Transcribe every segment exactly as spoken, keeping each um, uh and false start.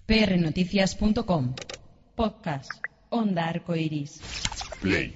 p r noticias punto com. Podcast Onda Arcoiris. Play.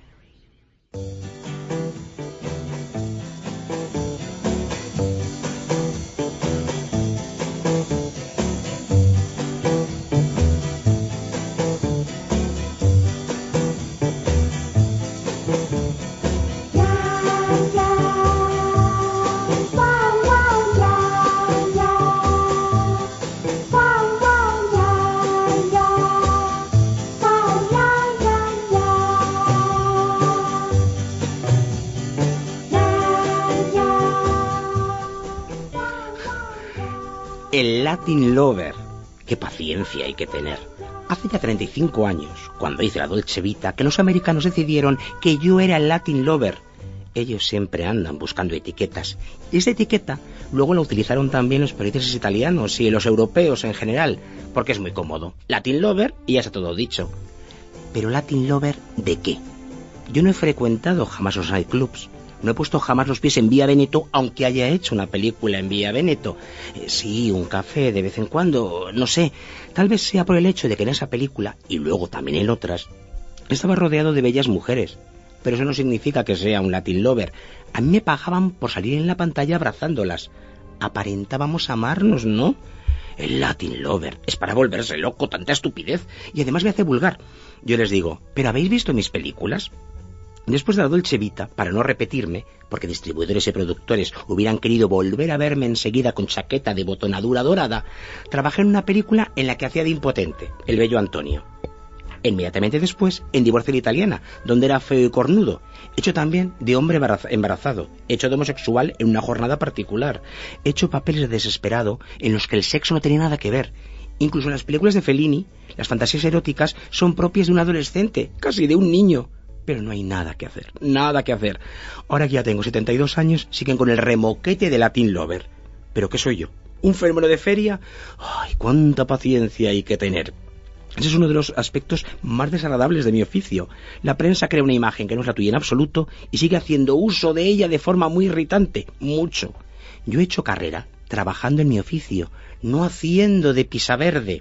El Latin Lover. Qué paciencia hay que tener. Hace ya treinta y cinco años, cuando hice la Dolce Vita, que los americanos decidieron que yo era el Latin Lover. Ellos siempre andan buscando etiquetas. Y esa etiqueta luego la utilizaron también los periodistas italianos y los europeos en general, porque es muy cómodo. Latin Lover y ya está todo dicho. Pero Latin Lover, ¿de qué? Yo no he frecuentado jamás los nightclubs. No he puesto jamás los pies en Vía Veneto, aunque haya hecho una película en Vía Veneto. Eh, sí, un café de vez en cuando, no sé. Tal vez sea por el hecho de que en esa película, y luego también en otras, estaba rodeado de bellas mujeres. Pero eso no significa que sea un Latin Lover. A mí me pagaban por salir en la pantalla abrazándolas. Aparentábamos amarnos, ¿no? El Latin Lover es para volverse loco, tanta estupidez. Y además me hace vulgar. Yo les digo, ¿pero habéis visto mis películas? Después de la Dolce Vita, para no repetirme, porque distribuidores y productores hubieran querido volver a verme enseguida con chaqueta de botonadura dorada, trabajé en una película en la que hacía de impotente, El bello Antonio. Inmediatamente después, en Divorcio a la Italiana, donde era feo y cornudo, hecho también de hombre embarazado, hecho de homosexual en una jornada particular, hecho papeles de desesperado en los que el sexo no tenía nada que ver. Incluso en las películas de Fellini, las fantasías eróticas son propias de un adolescente, casi de un niño. Pero no hay nada que hacer, nada que hacer. Ahora que ya tengo setenta y dos años, siguen con el remoquete de Latin Lover. ¿Pero qué soy yo? ¿Un fenómeno de feria? ¡Ay, cuánta paciencia hay que tener! Ese es uno de los aspectos más desagradables de mi oficio. La prensa crea una imagen que no es la tuya en absoluto y sigue haciendo uso de ella de forma muy irritante, mucho. Yo he hecho carrera trabajando en mi oficio, no haciendo de pisaverde.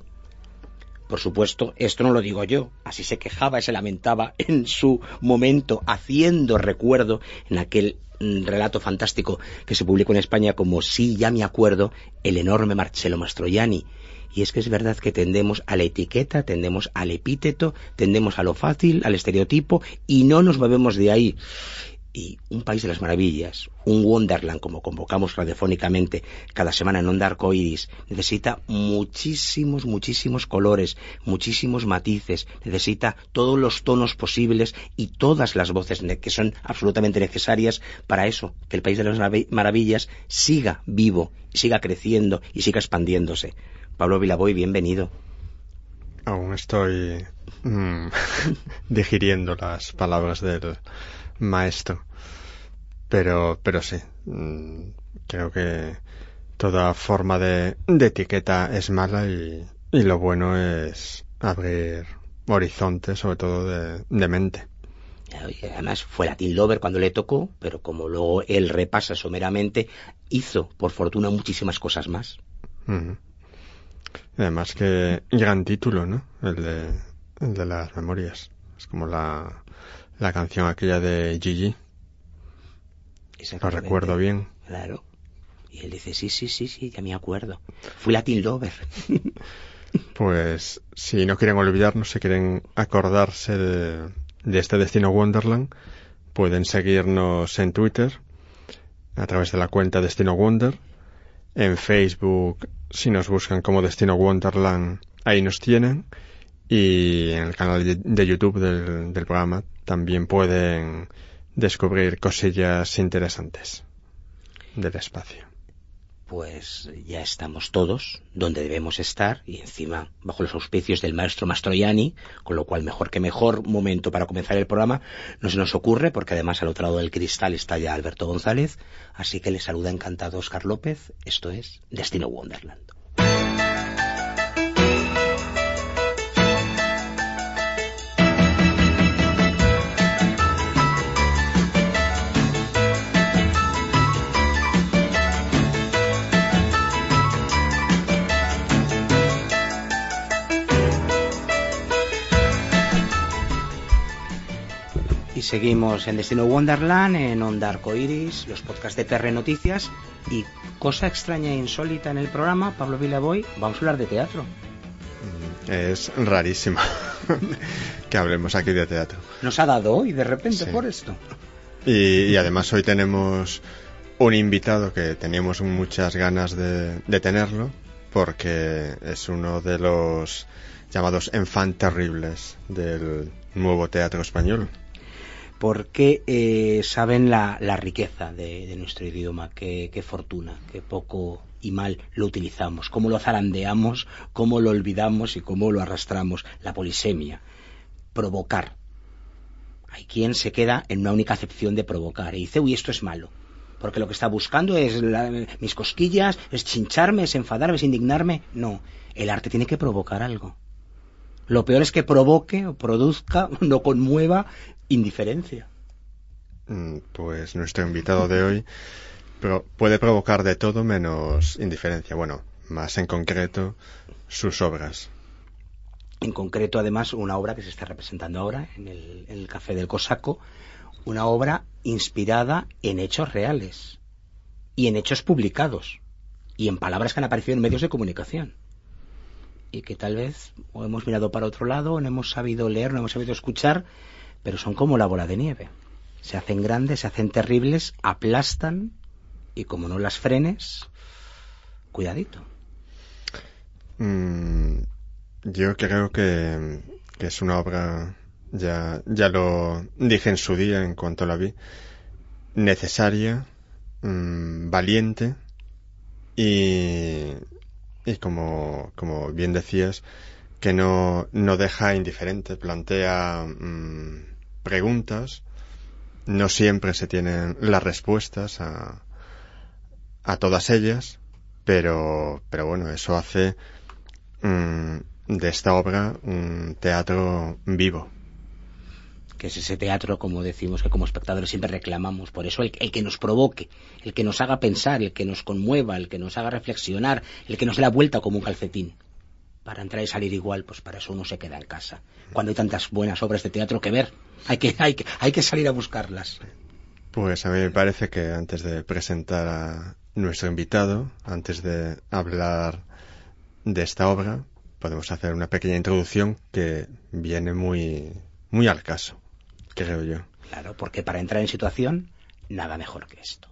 Por supuesto, esto no lo digo yo, así se quejaba y se lamentaba en su momento, haciendo recuerdo en aquel relato fantástico que se publicó en España como Sí, ya me acuerdo, el enorme Marcello Mastroianni. Y es que es verdad que tendemos a la etiqueta, tendemos al epíteto, tendemos a lo fácil, al estereotipo, y no nos movemos de ahí. Y un país de las maravillas, un Wonderland, como convocamos radiofónicamente cada semana en Onda Arcoiris, necesita muchísimos, muchísimos colores, muchísimos matices, necesita todos los tonos posibles y todas las voces que son absolutamente necesarias para eso, que el país de las maravillas siga vivo, siga creciendo y siga expandiéndose. Pablo Vilaboy, bienvenido. Aún estoy mmm, digiriendo las palabras del maestro, pero pero sí, creo que toda forma de, de etiqueta es mala y, y lo bueno es abrir horizontes, sobre todo de, de mente. Además fue Latin Lover cuando le tocó, pero como luego él repasa someramente, hizo por fortuna muchísimas cosas más. Uh-huh. Además que gran título, ¿no? El de, el de las memorias. Es como la La canción aquella de Gigi. Lo recuerdo bien. Claro. Y él dice, sí, sí, sí, sí, ya me acuerdo. Fui Latin Lover. Pues si no quieren olvidarnos, si quieren acordarse de, de este Destino Wonderland, pueden seguirnos en Twitter, a través de la cuenta Destino Wonder. En Facebook, si nos buscan como Destino Wonderland, ahí nos tienen. Y en el canal de, de YouTube del, del programa también pueden descubrir cosillas interesantes del espacio. Pues ya estamos todos donde debemos estar y encima bajo los auspicios del maestro Mastroianni, con lo cual mejor que mejor momento para comenzar el programa no se nos ocurre, porque además al otro lado del cristal está ya Alberto González, así que les saluda encantado Óscar López. Esto es Destino Wonderland. seguimos en Destino Wonderland, en Onda Arcoiris, los podcasts de P R Noticias. Y cosa extraña e insólita en el programa, Pablo Vilaboy, vamos a hablar de teatro. Es rarísimo que hablemos aquí de teatro. Nos ha dado hoy de repente, sí, por esto. Y, y además hoy tenemos un invitado que teníamos muchas ganas de, de tenerlo, porque es uno de los llamados enfants terribles del nuevo teatro español. Porque eh, saben la, la riqueza de, de nuestro idioma, qué, qué fortuna, qué poco y mal lo utilizamos, cómo lo zarandeamos, cómo lo olvidamos y cómo lo arrastramos. La polisemia, provocar. Hay quien se queda en una única acepción de provocar y dice, uy, esto es malo, porque lo que está buscando es la, mis cosquillas, es chincharme, es enfadarme, es indignarme. No, el arte tiene que provocar algo. Lo peor es que provoque o produzca, no conmueva indiferencia. Pues nuestro invitado de hoy pro- puede provocar de todo menos indiferencia. Bueno, más en concreto sus obras. En concreto, además, una obra que se está representando ahora en el, en el Café del Cosaco, una obra inspirada en hechos reales y en hechos publicados y en palabras que han aparecido en medios de comunicación y que tal vez o hemos mirado para otro lado o no hemos sabido leer, no hemos sabido escuchar, pero son como la bola de nieve. Se hacen grandes, se hacen terribles, aplastan y como no las frenes, cuidadito. Mm, yo creo que, que es una obra, ya, ya lo dije en su día en cuanto la vi, necesaria, mmm, valiente y, y como, como bien decías, que no, no deja indiferente, plantea mmm, preguntas, no siempre se tienen las respuestas a, a todas ellas, pero, pero bueno, eso hace mmm, de esta obra un teatro vivo. Que es ese teatro, como decimos, que como espectadores siempre reclamamos. Por eso el, el que nos provoque, el que nos haga pensar, el que nos conmueva, el que nos haga reflexionar, el que nos dé la vuelta como un calcetín. Para entrar y salir igual, pues para eso uno se queda en casa. Cuando hay tantas buenas obras de teatro que ver, hay que, hay que, hay que salir a buscarlas. Pues a mí me parece que antes de presentar a nuestro invitado, antes de hablar de esta obra, podemos hacer una pequeña introducción que viene muy, muy al caso, creo yo. Claro, porque para entrar en situación, nada mejor que esto.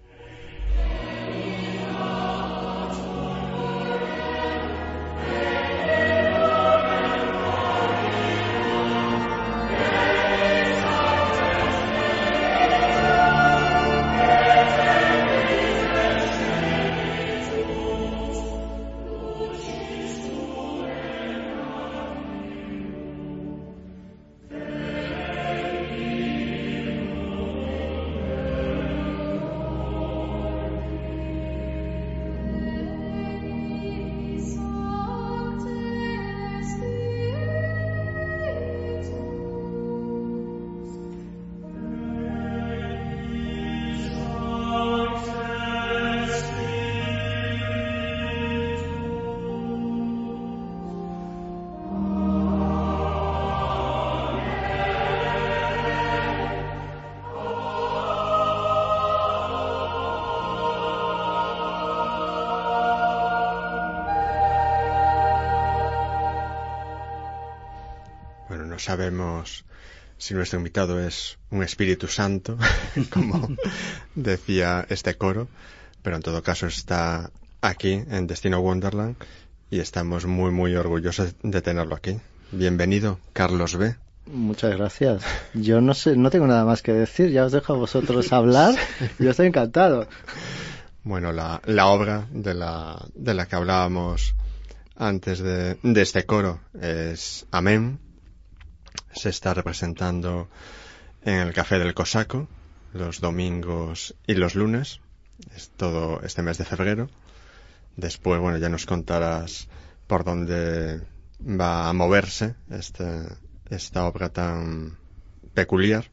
No sabemos si nuestro invitado es un Espíritu Santo, como decía este coro, pero en todo caso está aquí en Destino Wonderland y estamos muy muy orgullosos de tenerlo aquí. Bienvenido, Carlos B. Muchas gracias. Yo no sé, no tengo nada más que decir, ya os dejo a vosotros hablar. Yo estoy encantado. Bueno, la, la obra de la, de la que hablábamos antes de, de este coro es Amén. Se está representando en el Café del Cosaco los domingos y los lunes, es todo este mes de febrero. Después, bueno, ya nos contarás por dónde va a moverse este, esta obra tan peculiar.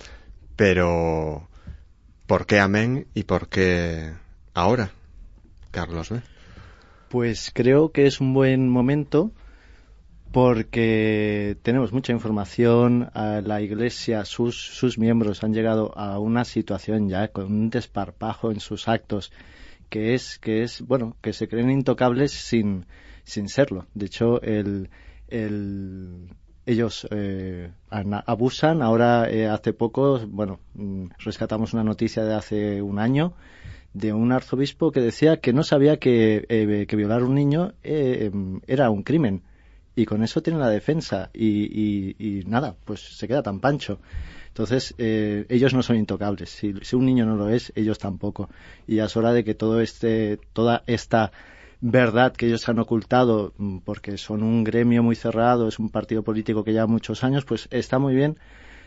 Pero, ¿por qué Amén y por qué ahora, Carlos B? Pues creo que es un buen momento Porque tenemos mucha información, a la Iglesia, sus, sus miembros han llegado a una situación ya con un desparpajo en sus actos que es, que es bueno, que se creen intocables sin, sin serlo. De hecho, el, el, ellos eh, abusan. Ahora, eh, hace poco, bueno, rescatamos una noticia de hace un año de un arzobispo que decía que no sabía que, eh, que violar a un niño eh, era un crimen. Y con eso tiene la defensa y, y, y nada, pues se queda tan pancho. Entonces, eh, ellos no son intocables. Si, si un niño no lo es, ellos tampoco. Y ya es hora de que todo este, toda esta verdad que ellos han ocultado, porque son un gremio muy cerrado, es un partido político que lleva muchos años, pues está muy bien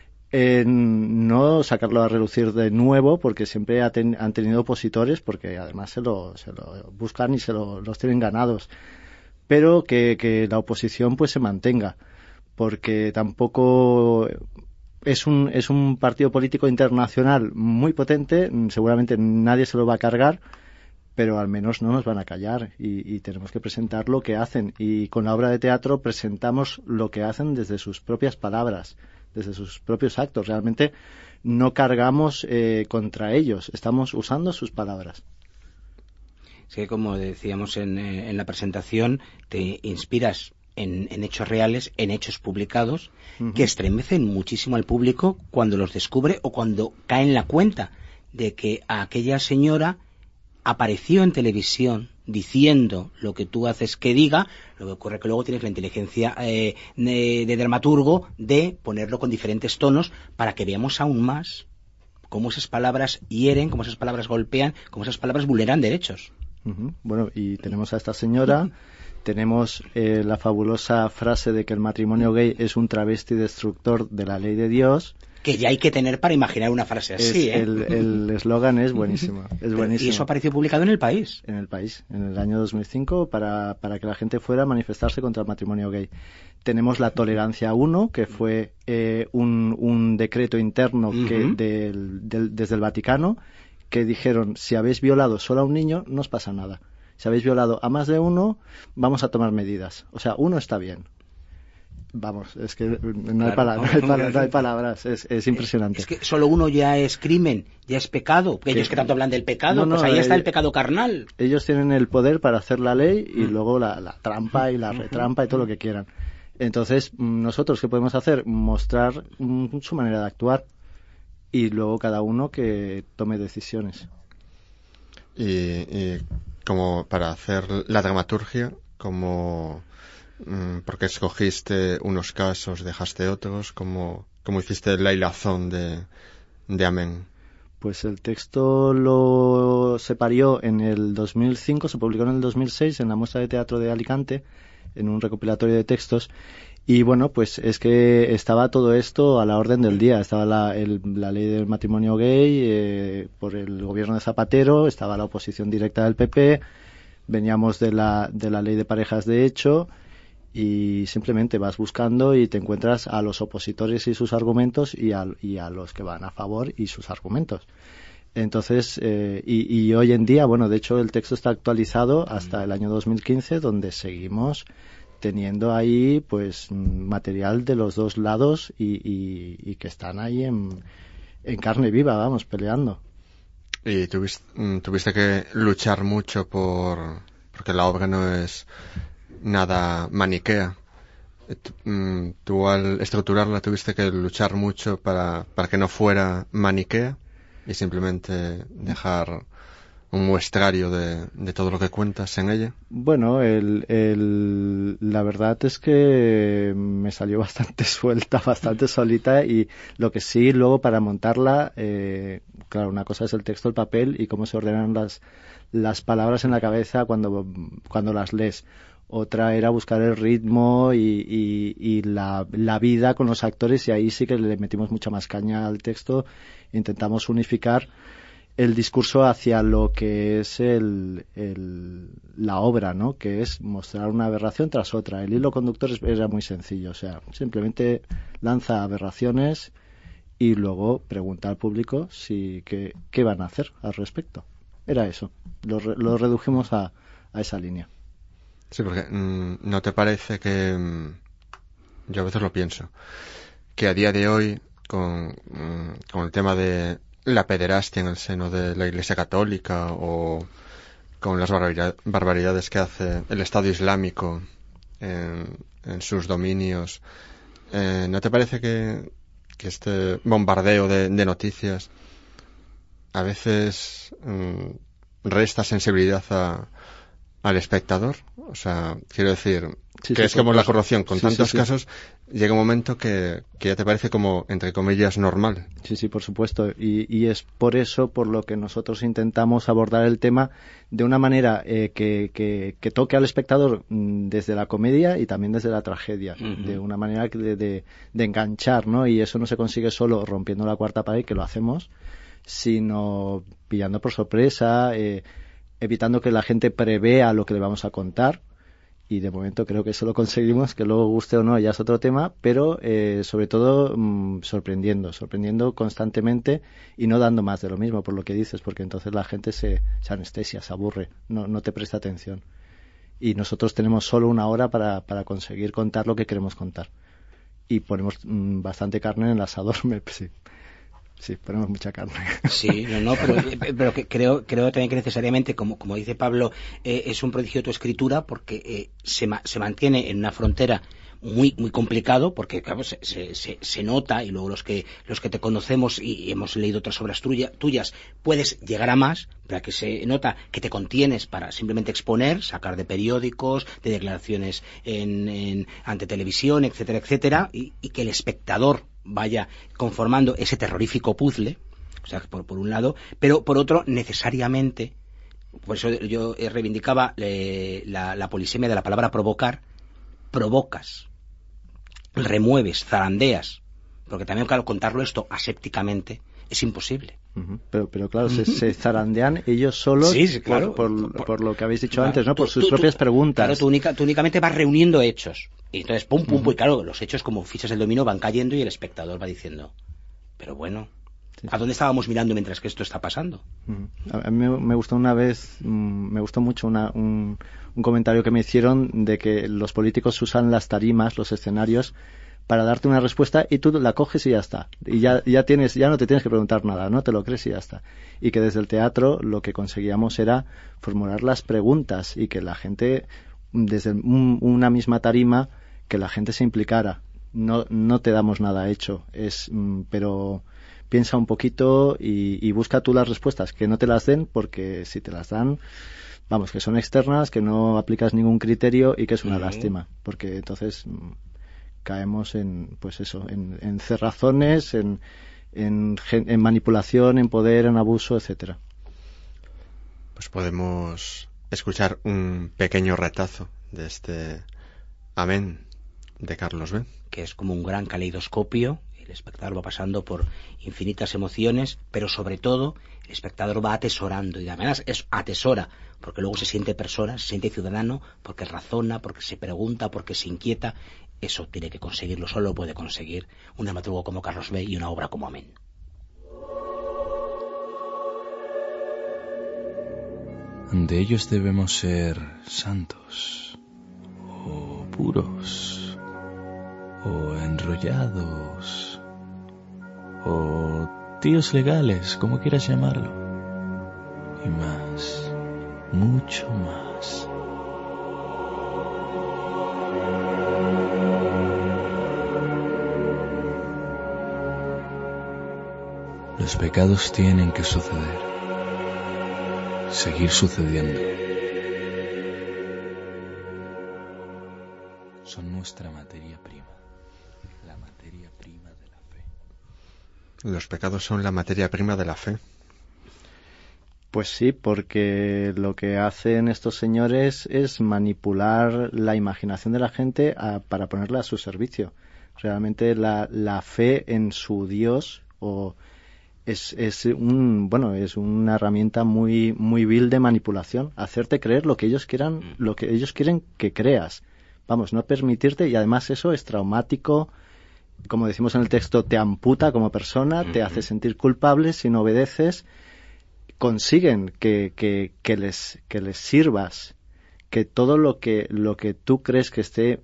en no sacarlo a relucir de nuevo, porque siempre ha ten, han tenido opositores, porque además se lo, se lo buscan y se lo, los tienen ganados. Pero que, que la oposición pues se mantenga, porque tampoco es un, es un partido político internacional muy potente, seguramente nadie se lo va a cargar, pero al menos no nos van a callar y, y tenemos que presentar lo que hacen, y con la obra de teatro presentamos lo que hacen desde sus propias palabras, desde sus propios actos. Realmente no cargamos eh, contra ellos, estamos usando sus palabras. Es que, como decíamos en, en la presentación, te inspiras en, en hechos reales, en hechos publicados, uh-huh. que estremecen muchísimo al público cuando los descubre o cuando cae en la cuenta de que aquella señora apareció en televisión diciendo lo que tú haces que diga. Lo que ocurre que luego tienes la inteligencia eh, de, de dramaturgo de ponerlo con diferentes tonos para que veamos aún más cómo esas palabras hieren, cómo esas palabras golpean, cómo esas palabras vulneran derechos. Uh-huh. Bueno, y tenemos a esta señora, uh-huh. tenemos eh, la fabulosa frase de que el matrimonio gay es un travesti destructor de la ley de Dios. Que ya hay que tener para imaginar una frase así, es, ¿eh? El eslogan es buenísimo, es buenísimo. Y eso apareció publicado en El País. En El País, en el año dos mil cinco, para, para que la gente fuera a manifestarse contra el matrimonio gay. Tenemos la tolerancia uno, que fue eh, un, un decreto interno que uh-huh. del, del, desde el Vaticano, que dijeron, si habéis violado solo a un niño, no os pasa nada. Si habéis violado a más de uno, vamos a tomar medidas. O sea, uno está bien. Vamos, es que no, claro, hay, palabras, no, hay, palabras, no hay palabras, es, es impresionante. Es que solo uno ya es crimen, ya es pecado. Porque ellos que tanto hablan del pecado, no, no, pues ahí eh, está el pecado carnal. Ellos tienen el poder para hacer la ley y mm. luego la, la trampa y la retrampa y todo lo que quieran. Entonces, nosotros, ¿qué podemos hacer? Mostrar mm, su manera de actuar. Y luego cada uno que tome decisiones. Y, y como para hacer la dramaturgia, como mmm, ¿por qué escogiste unos casos, dejaste otros? ¿Cómo, cómo hiciste la hilazón de, de Amén? Pues el texto lo se parió en el dos mil cinco, se publicó en el dos mil seis en la Muestra de Teatro de Alicante, en un recopilatorio de textos. Y bueno, pues es que estaba todo esto a la orden del día. Estaba la, el, la ley del matrimonio gay eh, por el gobierno de Zapatero, estaba la oposición directa del P P, veníamos de la, de la ley de parejas de hecho, y simplemente vas buscando y te encuentras a los opositores y sus argumentos y a, y a los que van a favor y sus argumentos. Entonces, eh, y, y hoy en día, bueno, de hecho el texto está actualizado hasta el año dos mil quince, donde seguimos teniendo ahí pues material de los dos lados y, y, y que están ahí en, en carne viva, vamos, peleando. Y tuviste, tuviste que luchar mucho por porque la obra no es nada maniquea. Tú al estructurarla tuviste que luchar mucho para, para que no fuera maniquea y simplemente dejar un muestrario de, de todo lo que cuentas en ella. Bueno, el, el, la verdad es que me salió bastante suelta, bastante solita, y lo que sí, luego para montarla, eh, claro, una cosa es el texto, el papel y cómo se ordenan las, las palabras en la cabeza cuando, cuando las lees. Otra era buscar el ritmo y, y, y la, la vida con los actores, y ahí sí que le metimos mucha más caña al texto. Intentamos unificar el discurso hacia lo que es el, el, la obra, ¿no? Que es mostrar una aberración tras otra. El hilo conductor era muy sencillo, o sea, simplemente lanza aberraciones y luego pregunta al público si qué, qué van a hacer al respecto. Era eso, lo, lo redujimos a, a esa línea. Sí, porque mmm, ¿no te parece que, yo a veces lo pienso, que a día de hoy, con, con el tema de la pederastia en el seno de la Iglesia Católica o con las barbaridades que hace el Estado Islámico en, en sus dominios, eh, ¿no te parece que, que este bombardeo de, de noticias a veces mmm, resta sensibilidad a, al espectador? O sea, quiero decir, sí, que sí, es como la corrupción, con sí, tantos sí, sí. casos, llega un momento que, que ya te parece como, entre comillas, normal. Sí, sí, por supuesto. Y, y es por eso por lo que nosotros intentamos abordar el tema de una manera eh, que, que, que toque al espectador desde la comedia y también desde la tragedia, uh-huh. de una manera de, de, de enganchar, ¿no? Y eso no se consigue solo rompiendo la cuarta pared, que lo hacemos, sino pillando por sorpresa, eh, evitando que la gente prevea lo que le vamos a contar, y de momento creo que eso lo conseguimos, que luego guste o no ya es otro tema, pero eh, sobre todo mmm, sorprendiendo, sorprendiendo constantemente y no dando más de lo mismo, por lo que dices, porque entonces la gente se, se anestesia, se aburre, no, no te presta atención. Y nosotros tenemos solo una hora para, para conseguir contar lo que queremos contar. Y ponemos mmm, bastante carne en el asador, me, sí. Sí, ponemos mucha carne. Sí, no, no, pero, pero que creo, creo también que necesariamente, como, como dice Pablo, eh, es un prodigio tu escritura porque eh, se, ma, se mantiene en una frontera muy muy complicado, porque claro, se, se, se nota, y luego los que los que te conocemos y hemos leído otras obras tuya, tuyas, puedes llegar a más, pero que se nota que te contienes para simplemente exponer, sacar de periódicos, de declaraciones en, en ante televisión, etcétera, etcétera, y, y que el espectador vaya conformando ese terrorífico puzzle, o sea, por, por un lado, pero por otro, necesariamente, por eso yo reivindicaba eh, la, la polisemia de la palabra provocar, provocas, remueves, zarandeas, porque también, claro, contarlo esto asépticamente es imposible. Uh-huh. Pero, pero claro, se, se zarandean ellos solos, sí, sí, claro, por, por, por, por lo que habéis dicho claro, antes, ¿no? Por tú, sus tú, propias tú, preguntas. Claro, tú, única, tú únicamente vas reuniendo hechos. Y entonces, pum, pum, uh-huh. pum, y claro, los hechos como fichas del dominó van cayendo y el espectador va diciendo, pero bueno, sí. ¿A dónde estábamos mirando mientras que esto está pasando? Uh-huh. A mí me, me gustó una vez, mmm, me gustó mucho una, un, un comentario que me hicieron de que los políticos usan las tarimas, los escenarios, para darte una respuesta y tú la coges y ya está. Y ya, ya tienes, ya no te tienes que preguntar nada, ¿no? Te lo crees y ya está. Y que desde el teatro lo que conseguíamos era formular las preguntas y que la gente, desde un, una misma tarima, que la gente se implicara. No, no te damos nada hecho, es, pero piensa un poquito y, y busca tú las respuestas, que no te las den, porque si te las dan, vamos, que son externas, que no aplicas ningún criterio y que es una uh-huh. lástima, porque entonces caemos en, pues eso, en, en cerrazones, en, en, en manipulación, en poder, en abuso, etcétera. Pues podemos escuchar un pequeño retazo de este Amén de Carlos B. Que es como un gran caleidoscopio, el espectador va pasando por infinitas emociones, pero sobre todo el espectador va atesorando, y además es atesora, porque luego se siente persona, se siente ciudadano, porque razona, porque se pregunta, porque se inquieta. Eso tiene que conseguirlo, solo puede conseguir un dramaturgo como Carlos B. y una obra como Amén. De ellos debemos ser santos, o puros, o enrollados, o tíos legales, como quieras llamarlo, y más, mucho más. Los pecados tienen que suceder, seguir sucediendo. Son nuestra materia prima, la materia prima de la fe. Los pecados son la materia prima de la fe. Pues sí, porque lo que hacen estos señores es manipular la imaginación de la gente a, para ponerla a su servicio. Realmente la, la fe en su Dios o es, es un bueno es una herramienta muy muy vil de manipulación, hacerte creer lo que ellos quieran, lo que ellos quieren que creas. Vamos, no permitirte, y además eso es traumático, como decimos en el texto, te amputa como persona, uh-huh. te hace sentir culpable si no obedeces. Consiguen que, que, que les que les sirvas, que todo lo que lo que tú crees que esté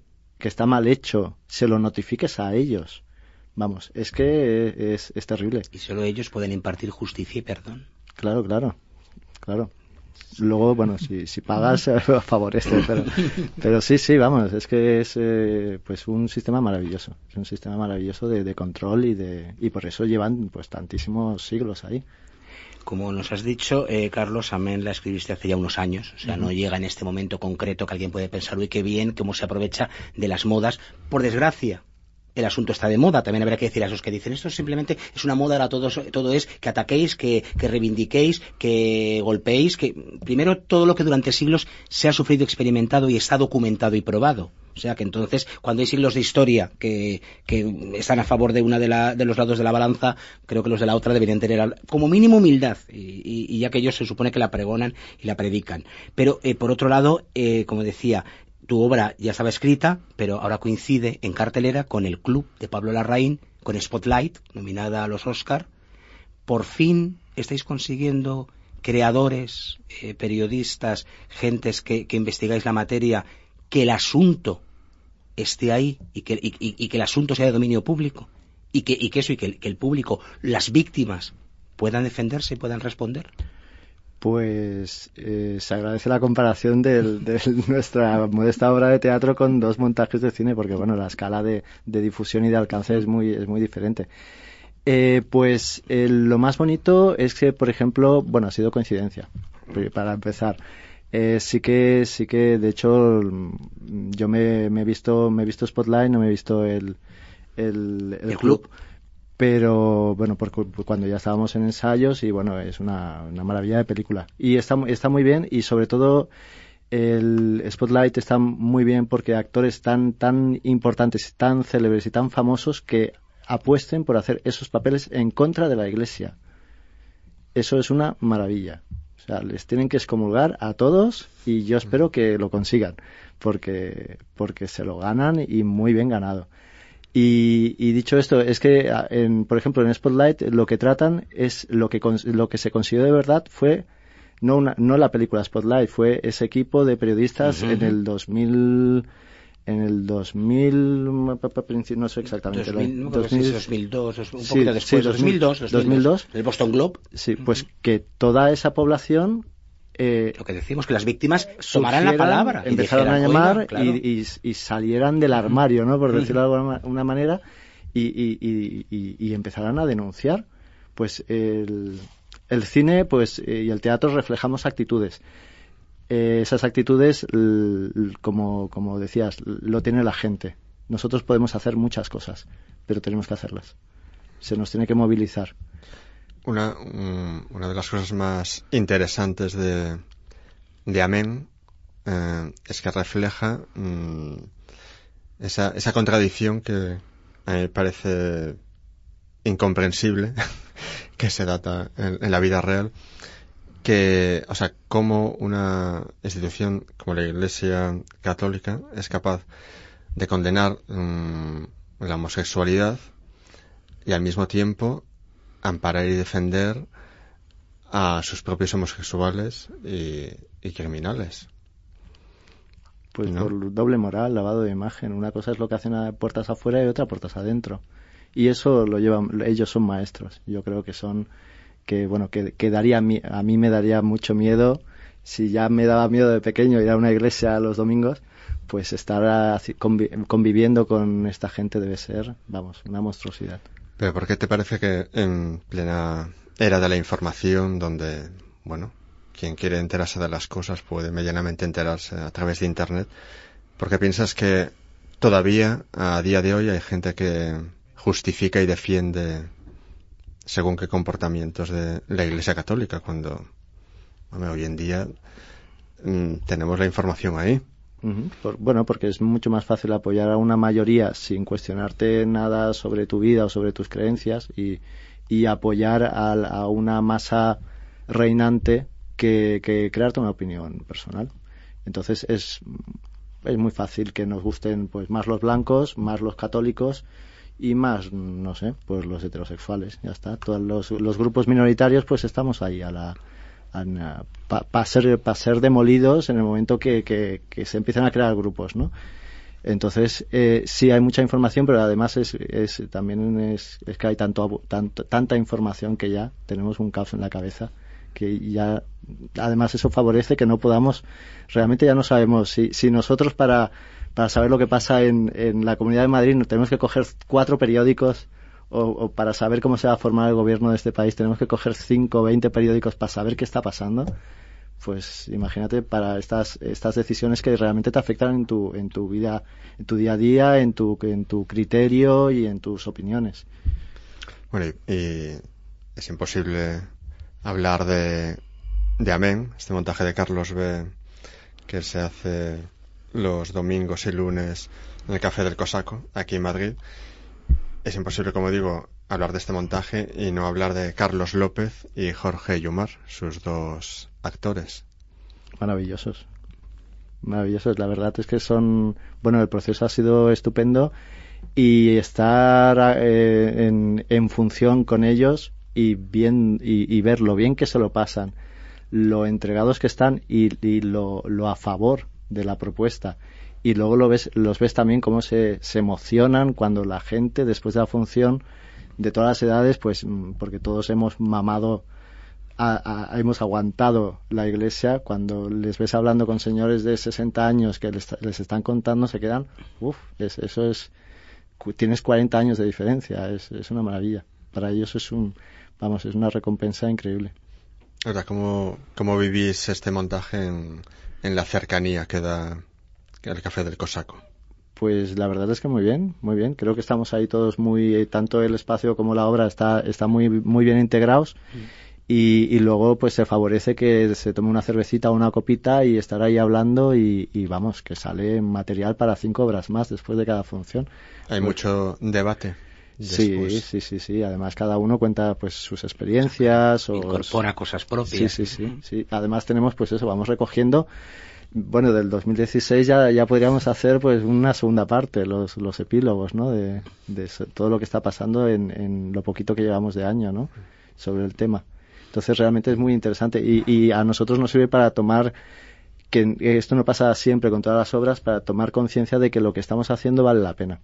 que está mal hecho, se lo notifiques a ellos. Vamos, es que es, es terrible. Y solo ellos pueden impartir justicia y perdón. Claro, claro, claro. Luego, bueno, si, si pagas, favorece, pero, pero sí, sí, vamos, es que es eh, pues un sistema maravilloso, es un sistema maravilloso de, de control y de y por eso llevan pues tantísimos siglos ahí. Como nos has dicho, eh, Carlos, Amén la escribiste hace ya unos años, o sea, uh-huh. no llega en este momento concreto que alguien puede pensar, uy, qué bien, cómo se aprovecha de las modas, por desgracia. El asunto está de moda, también habrá que decir a esos que dicen esto simplemente es una moda, ahora todo, todo es que ataquéis, que, que reivindiquéis, que golpeéis, que primero todo lo que durante siglos se ha sufrido, experimentado y está documentado y probado. O sea que entonces, cuando hay siglos de historia que, que están a favor de una de, la, de los lados de la balanza, creo que los de la otra deberían tener como mínimo humildad, y, y, y ya que ellos se supone que la pregonan y la predican. Pero eh, por otro lado, eh, como decía, tu obra ya estaba escrita, pero ahora coincide en cartelera con El Club de Pablo Larraín, con Spotlight, nominada a los Oscar. Por fin estáis consiguiendo creadores, eh, periodistas, gentes que, que investigáis la materia, que el asunto esté ahí y que, y, y que el asunto sea de dominio público y que, y que eso y que el, que el público, las víctimas, puedan defenderse y puedan responder. Pues eh, se agradece la comparación de nuestra modesta obra de teatro con dos montajes de cine, porque bueno, la escala de, de difusión y de alcance es muy, es muy diferente. Eh, pues eh, lo más bonito es que, por ejemplo, bueno, ha sido coincidencia, para empezar. Eh, sí que, sí que, de hecho, yo me, me he visto, me he visto Spotlight, no me he visto el, el, el, el club. club. Pero bueno, porque cuando ya estábamos en ensayos y bueno, es una, una maravilla de película y está, está muy bien, y sobre todo el Spotlight está muy bien porque actores tan, tan importantes, tan célebres y tan famosos que apuesten por hacer esos papeles en contra de la Iglesia. Eso es una maravilla. O sea, les tienen que excomulgar a todos y yo espero que lo consigan porque, porque se lo ganan y muy bien ganado. Y, y dicho esto, es que, en, por ejemplo, en Spotlight lo que tratan es lo que lo que se consiguió de verdad fue no una, no la película Spotlight, fue ese equipo de periodistas uh-huh. en el dos mil en el dos mil no sé exactamente dos mil, la, no, dos mil, dos mil dos, un poquito sí, después, sí, dos mil dos, dos mil dos, el Boston Globe. Sí, pues uh-huh. que toda esa población Eh, lo que decimos, que las víctimas tomaran la palabra, empezaron dijeran, a llamar oiga, claro. y, y, y salieran del armario, ¿no? Por decirlo de alguna una manera, y, y, y, y, y empezaran a denunciar. Pues el, el cine, pues eh, y el teatro reflejamos actitudes. Eh, esas actitudes, l, l, como, como decías, lo tiene la gente. Nosotros podemos hacer muchas cosas, pero tenemos que hacerlas. Se nos tiene que movilizar. Una, um, una de las cosas más interesantes de, de Amén eh, es que refleja um, esa, esa contradicción que a mí me parece incomprensible que se data en, en la vida real, que, o sea, cómo una institución como la Iglesia Católica es capaz de condenar um, la homosexualidad y al mismo tiempo amparar y defender a sus propios homosexuales y, y criminales. Pues ¿no? Por doble moral, lavado de imagen. Una cosa es lo que hacen a puertas afuera y otra puertas adentro. Y eso lo llevan, ellos son maestros. Yo creo que son, que bueno, que, que daría, a mí me daría mucho miedo, si ya me daba miedo de pequeño ir a una iglesia los domingos, pues estar convi- conviviendo con esta gente debe ser, vamos, una monstruosidad. ¿Pero por qué te parece que en plena era de la información, donde, bueno, quien quiere enterarse de las cosas puede medianamente enterarse a través de Internet, por qué piensas que todavía, a día de hoy, hay gente que justifica y defiende según qué comportamientos de la Iglesia Católica, cuando, bueno, hoy en día mmm, tenemos la información ahí? Uh-huh. Por, bueno, porque es mucho más fácil apoyar a una mayoría sin cuestionarte nada sobre tu vida o sobre tus creencias y, y apoyar a, a una masa reinante que, que crearte una opinión personal. Entonces es, es muy fácil que nos gusten pues más los blancos, más los católicos y más, no sé, pues los heterosexuales. Ya está. Todos los, los grupos minoritarios pues estamos ahí a la para pa ser, pa ser demolidos en el momento que, que, que se empiezan a crear grupos, ¿no? Entonces, eh, sí hay mucha información, pero además es, es también es, es que hay tanto, tanto, tanta información que ya tenemos un caos en la cabeza, que ya, además eso favorece que no podamos, realmente ya no sabemos si, si nosotros para, para saber lo que pasa en, en la Comunidad de Madrid nos tenemos que coger cuatro periódicos, o, o para saber cómo se va a formar el gobierno de este país tenemos que coger cinco o veinte periódicos para saber qué está pasando. Pues imagínate para estas estas decisiones que realmente te afectan en tu en tu vida, en tu día a día, en tu en tu criterio y en tus opiniones. Bueno, y, y es imposible hablar de de Amén, este montaje de Carlos B que se hace los domingos y lunes en el Café del Cosaco aquí en Madrid. Es imposible, como digo, hablar de este montaje y no hablar de Carlos López y Jorge Yumar, sus dos actores. Maravillosos. Maravillosos. La verdad es que son... Bueno, el proceso ha sido estupendo y estar eh, en, en función con ellos y bien y, y ver lo bien que se lo pasan, lo entregados que están y, y lo, lo a favor de la propuesta. Y luego lo ves, los ves también cómo se, se emocionan cuando la gente, después de la función, de todas las edades, pues porque todos hemos mamado, a, a, hemos aguantado la iglesia, cuando les ves hablando con señores de sesenta años que les, les están contando, se quedan, uff, es, eso es, tienes cuarenta años de diferencia, es, es una maravilla. Para ellos es un, vamos, es una recompensa increíble. Ahora, ¿cómo, cómo vivís este montaje en, en la cercanía que da el Café del Cosaco? Pues la verdad es que muy bien, muy bien. Creo que estamos ahí todos muy, tanto el espacio como la obra está, está muy, muy bien integrados. Y, y luego pues se favorece que se tome una cervecita o una copita y estar ahí hablando y, y vamos, que sale material para cinco obras más después de cada función. Hay pues, mucho debate. Sí, sí, sí, sí. Además cada uno cuenta pues sus experiencias o incorpora cosas propias. Sí, sí, sí, sí. Además tenemos pues eso, vamos recogiendo. Bueno, del dos mil dieciséis ya ya podríamos hacer pues una segunda parte, los los epílogos, ¿no? De, de todo lo que está pasando en, en lo poquito que llevamos de año, ¿no? Sobre el tema. Entonces realmente es muy interesante y, y a nosotros nos sirve para tomar, que esto no pasa siempre con todas las obras, para tomar conciencia de que lo que estamos haciendo vale la pena.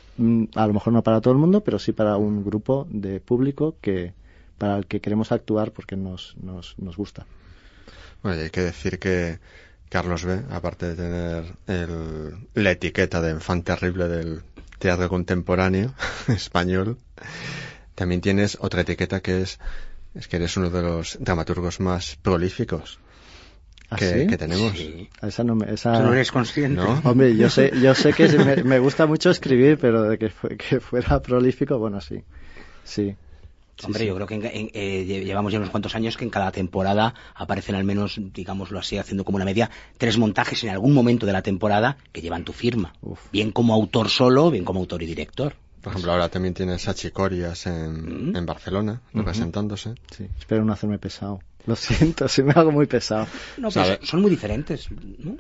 A lo mejor no para todo el mundo, pero sí para un grupo de público que para el que queremos actuar porque nos nos, nos gusta. Bueno, hay que decir que Carlos B, aparte de tener el, la etiqueta de enfant terrible del teatro contemporáneo español, también tienes otra etiqueta que es es que eres uno de los dramaturgos más prolíficos que, ¿Ah, sí? que tenemos. Sí. Esa no, me, esa... ¿Tú no eres consciente? ¿No? Hombre, yo sé, yo sé que me, me gusta mucho escribir, pero de que, fue, que fuera prolífico, bueno, sí, sí. Hombre, sí, sí. yo creo que en, en, eh, llevamos ya unos cuantos años que en cada temporada aparecen al menos, digámoslo así, haciendo como una media, tres montajes en algún momento de la temporada que llevan tu firma. Uf. Bien como autor solo, bien como autor y director. Por ejemplo, ahora también tienes a Chicorias en, mm. en Barcelona, representándose. Uh-huh. Sí, espero no hacerme pesado. Lo siento, si me hago muy pesado. No, pues son muy diferentes, ¿no?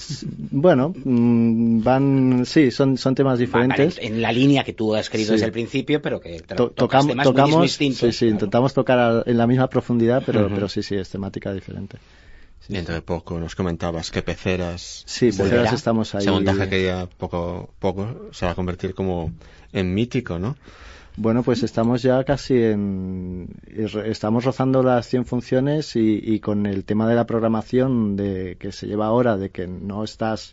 Bueno, mmm, van, sí, son, son temas diferentes. Vale, en la línea que tú has querido sí. desde el principio, pero que to- tocamos, temas tocamos, muy distintos. Sí, sí, claro. Intentamos tocar a, en la misma profundidad, pero, uh-huh. pero sí, sí, es temática diferente. Sí, y entre sí. poco nos comentabas que Peceras... Sí, Peceras estamos ahí. Ese montaje que ya poco poco se va a convertir como en mítico, ¿no? Bueno, pues estamos ya casi en... Estamos rozando las cien funciones y, y con el tema de la programación de que se lleva ahora, de que no estás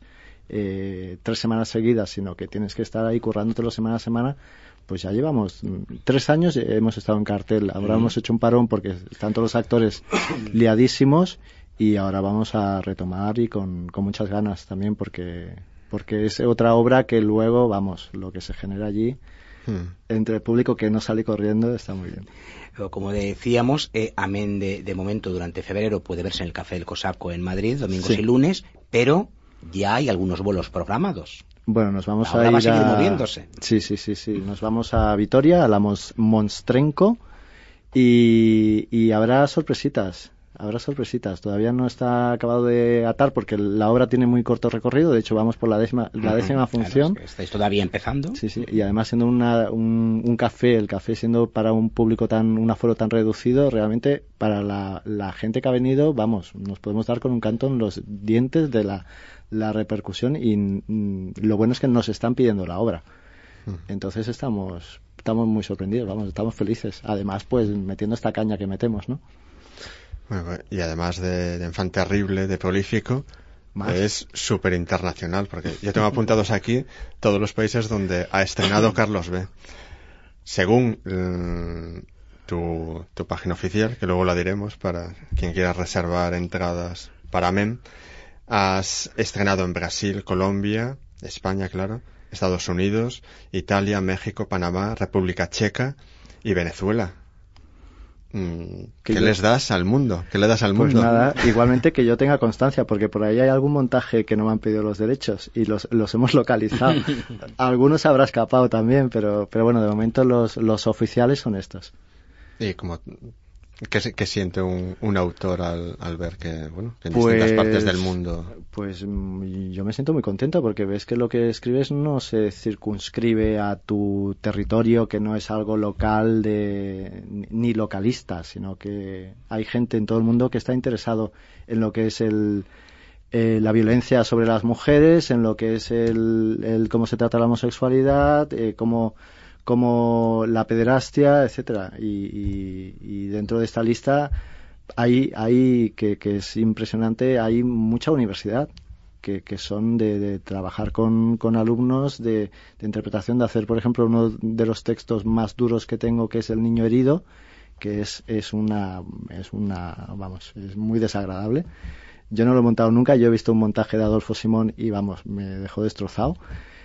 eh, tres semanas seguidas, sino que tienes que estar ahí currándotelo semana a semana, pues ya llevamos tres años, hemos estado en cartel. Ahora mm. hemos hecho un parón porque están todos los actores liadísimos y ahora vamos a retomar y con, con muchas ganas también porque, porque es otra obra que luego, vamos, lo que se genera allí... Hmm. entre el público que no sale corriendo está muy bien. Pero como decíamos, eh, amén de, de momento durante febrero puede verse en el Café del Cosaco en Madrid, domingos sí. y lunes, pero ya hay algunos vuelos programados. Bueno, nos vamos Ahora a ir va a seguir a... moviéndose. Sí, sí, sí, sí. Nos vamos a Vitoria, a la Mons- Monstrenco y, y habrá sorpresitas. habrá sorpresitas. Todavía no está acabado de atar porque la obra tiene muy corto recorrido. De hecho, vamos por la décima, la décima función. Claro, es que estáis todavía empezando. Sí, sí. Y además siendo una, un, un café, el café siendo para un público tan, un aforo tan reducido, realmente para la, la gente que ha venido, vamos, nos podemos dar con un canto en los dientes de la, la repercusión y mm, lo bueno es que nos están pidiendo la obra. Entonces estamos estamos muy sorprendidos, vamos, estamos felices. Además, pues metiendo esta caña que metemos, ¿no? Bueno, y además de, de Enfant Terrible, de prolífico, ¿más? Es súper internacional, porque yo tengo apuntados aquí todos los países donde ha estrenado Carlos B. Según eh, tu, tu página oficial, que luego la diremos para quien quiera reservar entradas para M E M, has estrenado en Brasil, Colombia, España, claro, Estados Unidos, Italia, México, Panamá, República Checa y Venezuela. ¿Qué, ¿Qué les das al mundo? ¿Qué le das al pues mundo? Pues nada, igualmente que yo tenga constancia, porque por ahí hay algún montaje que no me han pedido los derechos y los, los hemos localizado. Algunos habrá escapado también, pero, pero bueno, de momento los, los oficiales son estos. Y como... ¿Qué, qué siente un, un autor al, al ver que, bueno, que en pues, distintas partes del mundo? Pues yo me siento muy contento porque ves que lo que escribes no se circunscribe a tu territorio, que no es algo local de, ni localista, sino que hay gente en todo el mundo que está interesado en lo que es el, eh, la violencia sobre las mujeres, en lo que es el, el cómo se trata la homosexualidad, eh, cómo... como la pederastia, etcétera, y, y, y dentro de esta lista hay, hay que, que es impresionante, hay mucha universidad que, que son de, de trabajar con, con alumnos de, de interpretación, de hacer, por ejemplo, uno de los textos más duros que tengo, que es El niño herido, que es, es una, es una, vamos, es muy desagradable. Yo no lo he montado nunca, yo he visto un montaje de Adolfo Simón y, vamos, me dejó destrozado.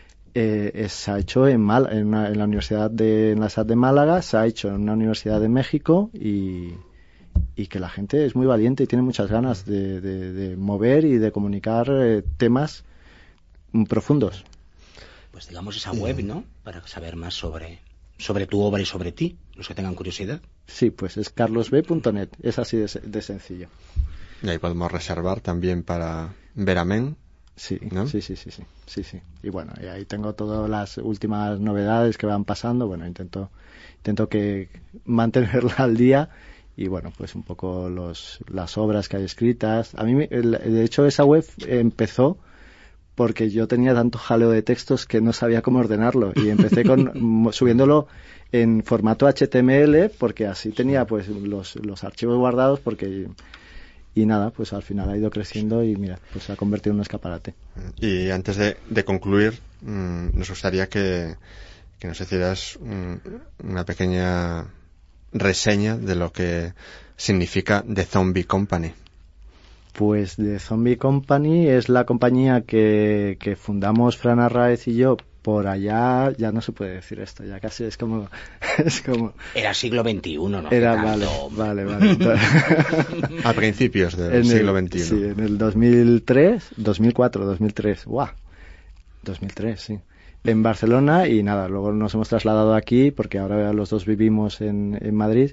Eh, se ha hecho en, Mal, en, una, en la Universidad de en la S A D de Málaga, se ha hecho en una universidad de México y, y que la gente es muy valiente y tiene muchas ganas de, de, de mover y de comunicar eh, temas profundos. Pues digamos esa web, ¿no? Para saber más sobre, sobre tu obra y sobre ti, los que tengan curiosidad. Sí, pues es carlos b punto net, es así de, de sencillo. Y ahí podemos reservar también para ver a M E M. Sí, ¿no? sí, sí, sí, sí, sí, sí. Y bueno, y ahí tengo todas las últimas novedades que van pasando. Bueno, intento, intento que mantenerla al día y bueno, pues un poco los, las obras que hay escritas. A mí, de hecho, esa web empezó porque yo tenía tanto jaleo de textos que no sabía cómo ordenarlo y empecé con subiéndolo en formato H T M L porque así tenía pues los, los archivos guardados porque y nada, pues al final ha ido creciendo y mira, pues se ha convertido en un escaparate. Y antes de, de concluir, mmm, nos gustaría que, que nos hicieras mmm, una pequeña reseña de lo que significa The Zombie Company. Pues The Zombie Company es la compañía que, que fundamos Fran Arraez y yo por allá, ya no se puede decir esto, ya casi es como... es como Era siglo veintiuno, ¿no? Era, vale, vale, vale. A principios del siglo veintiuno. Sí, en el dos mil tres, dos mil cuatro, dos mil tres, ¡guau! dos mil tres, sí. En Barcelona y nada, luego nos hemos trasladado aquí porque ahora los dos vivimos en, en Madrid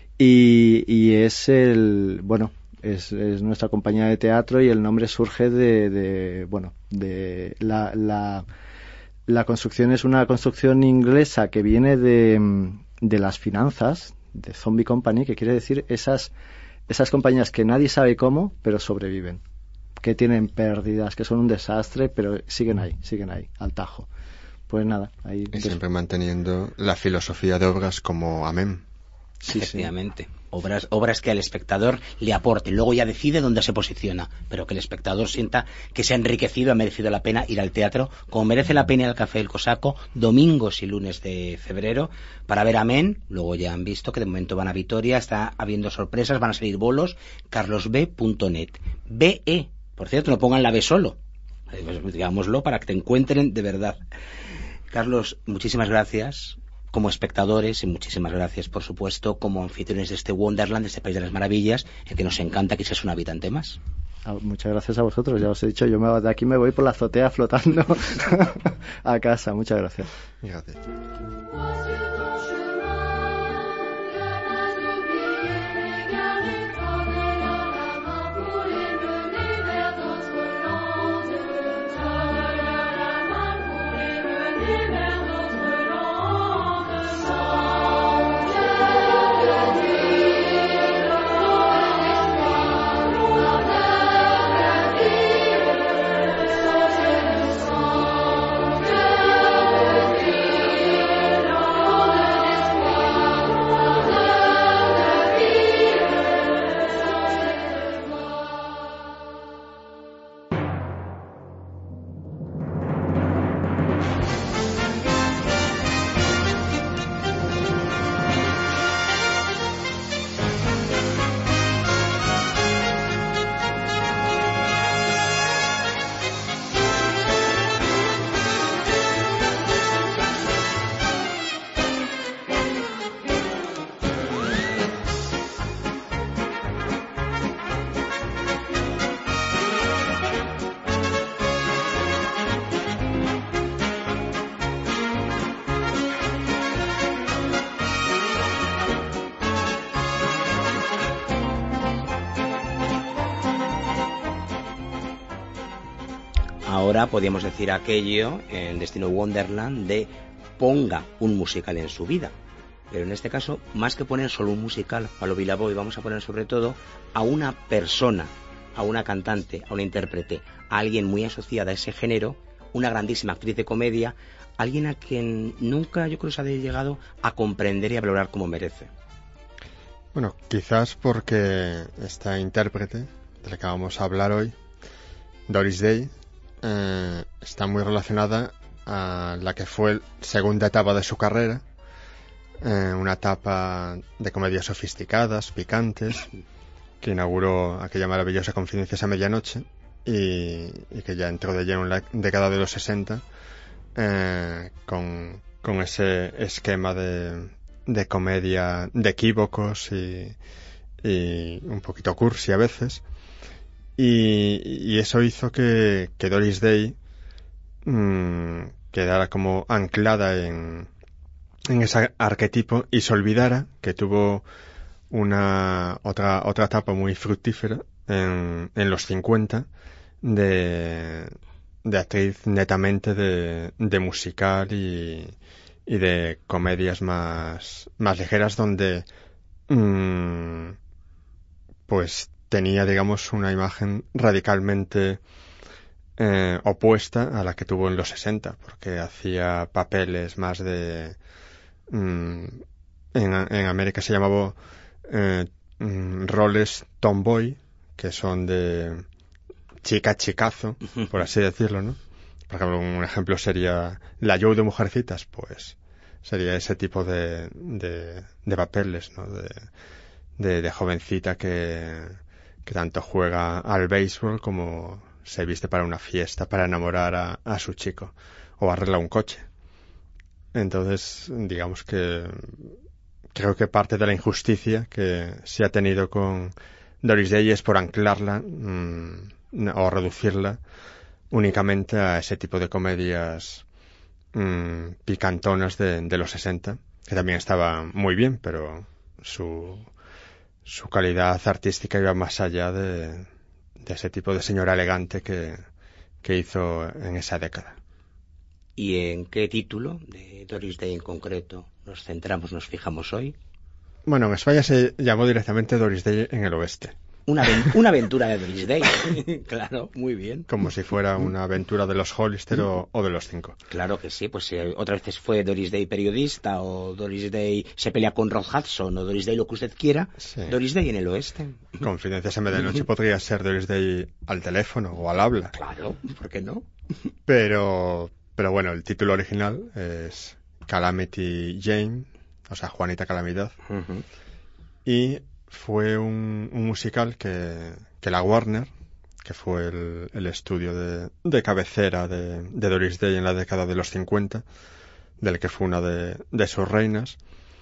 y, y es el, bueno... Es, es nuestra compañía de teatro y el nombre surge de, de bueno, de la, la, la construcción es una construcción inglesa que viene de, de las finanzas, de Zombie Company, que quiere decir esas, esas compañías que nadie sabe cómo, pero sobreviven, que tienen pérdidas, que son un desastre, pero siguen ahí, siguen ahí, al tajo. Pues nada, ahí... Y siempre manteniendo la filosofía de obras como Amén. Sí, efectivamente. Sí. Obras, obras que al espectador le aporten. Luego ya decide dónde se posiciona, pero que el espectador sienta que se ha enriquecido, ha merecido la pena ir al teatro, como merece la pena ir al Café del Cosaco, domingos y lunes de febrero, para ver Amén. Luego ya han visto que de momento van a Vitoria, está habiendo sorpresas, van a salir bolos, carlos b punto net. B E, por cierto, no pongan la B solo, pues, digámoslo, para que te encuentren de verdad. Carlos, muchísimas gracias. Como espectadores, y muchísimas gracias, por supuesto, como anfitriones de este Wonderland, de este País de las Maravillas, en que nos encanta que seas un habitante más. Ah, muchas gracias a vosotros, ya os he dicho, yo me, de aquí me voy por la azotea flotando a casa. Muchas gracias. Gracias. ahora podríamos decir aquello en Destino Wonderland de ponga un musical en su vida. Pero en este caso, más que poner solo un musical a lo Vilaboy, vamos a poner sobre todo a una persona, a una cantante, a una intérprete, a alguien muy asociada a ese género, una grandísima actriz de comedia, alguien a quien nunca yo creo se ha llegado a comprender y a valorar como merece. Bueno, quizás porque esta intérprete de la que vamos a hablar hoy, Doris Day, eh, está muy relacionada a la que fue la segunda etapa de su carrera, eh, una etapa de comedias sofisticadas, picantes, que inauguró aquella maravillosa Confidencias a medianoche y, y que ya entró de lleno en la década de los sesenta, eh, con, con ese esquema de, de comedia de equívocos y, y un poquito cursi a veces. Y, y eso hizo que, que Doris Day mmm, quedara como anclada en, en ese arquetipo y se olvidara que tuvo una otra otra etapa muy fructífera en, en los cincuenta de, de actriz netamente de, de musical y, y de comedias más, más ligeras donde mmm, pues tenía, digamos, una imagen radicalmente eh, opuesta a la que tuvo en los sesenta, porque hacía papeles más de... Mmm, en, en América se llamaba eh, mm, roles tomboy, que son de chica chicazo, por así decirlo, ¿no? Por ejemplo, un ejemplo sería la Joe de Mujercitas, pues sería ese tipo de, de, de papeles, ¿no? De, de, de jovencita que... que tanto juega al béisbol como se viste para una fiesta para enamorar a, a su chico o arregla un coche. Entonces, digamos que creo que parte de la injusticia que se ha tenido con Doris Day es por anclarla mmm, o reducirla únicamente a ese tipo de comedias mmm, picantonas de, de los sesenta, que también estaba muy bien, pero su... su calidad artística iba más allá de, de ese tipo de señora elegante que, que hizo en esa década. ¿Y en qué título de Doris Day en concreto nos centramos, nos fijamos hoy? Bueno, en España se llamó directamente Doris Day en el Oeste. Una, una aventura de Doris Day. Claro, muy bien. Como si fuera una aventura de los Hollister o, o de los cinco. Claro que sí, pues eh, otras veces fue Doris Day periodista, o Doris Day se pelea con Ron Hudson, o Doris Day lo que usted quiera. Sí. Doris Day en el Oeste. Confidencias a medianoche podría ser Doris Day al teléfono o al habla. Claro, ¿por qué no? Pero, pero bueno, el título original es Calamity Jane, o sea, Juanita Calamidad. Uh-huh. Y fue un, un musical que, que la Warner, que fue el, el estudio de, de cabecera de, de Doris Day en la década de los cincuenta, del que fue una de, de sus reinas,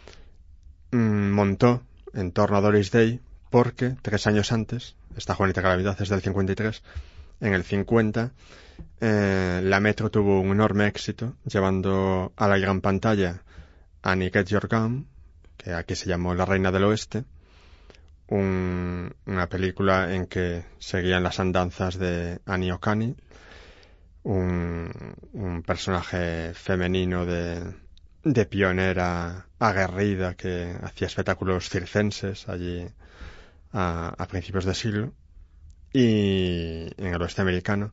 mmm, montó en torno a Doris Day porque tres años antes, esta Juanita Calamidad es del cincuenta y tres, en el cincuenta eh, la Metro tuvo un enorme éxito llevando a la gran pantalla Annie Get Your Gun, que aquí se llamó La Reina del Oeste, Un, una película en que seguían las andanzas de Annie O'Connell, un, un personaje femenino de, de pionera aguerrida que hacía espectáculos circenses allí a, a principios de siglo y en el oeste americano,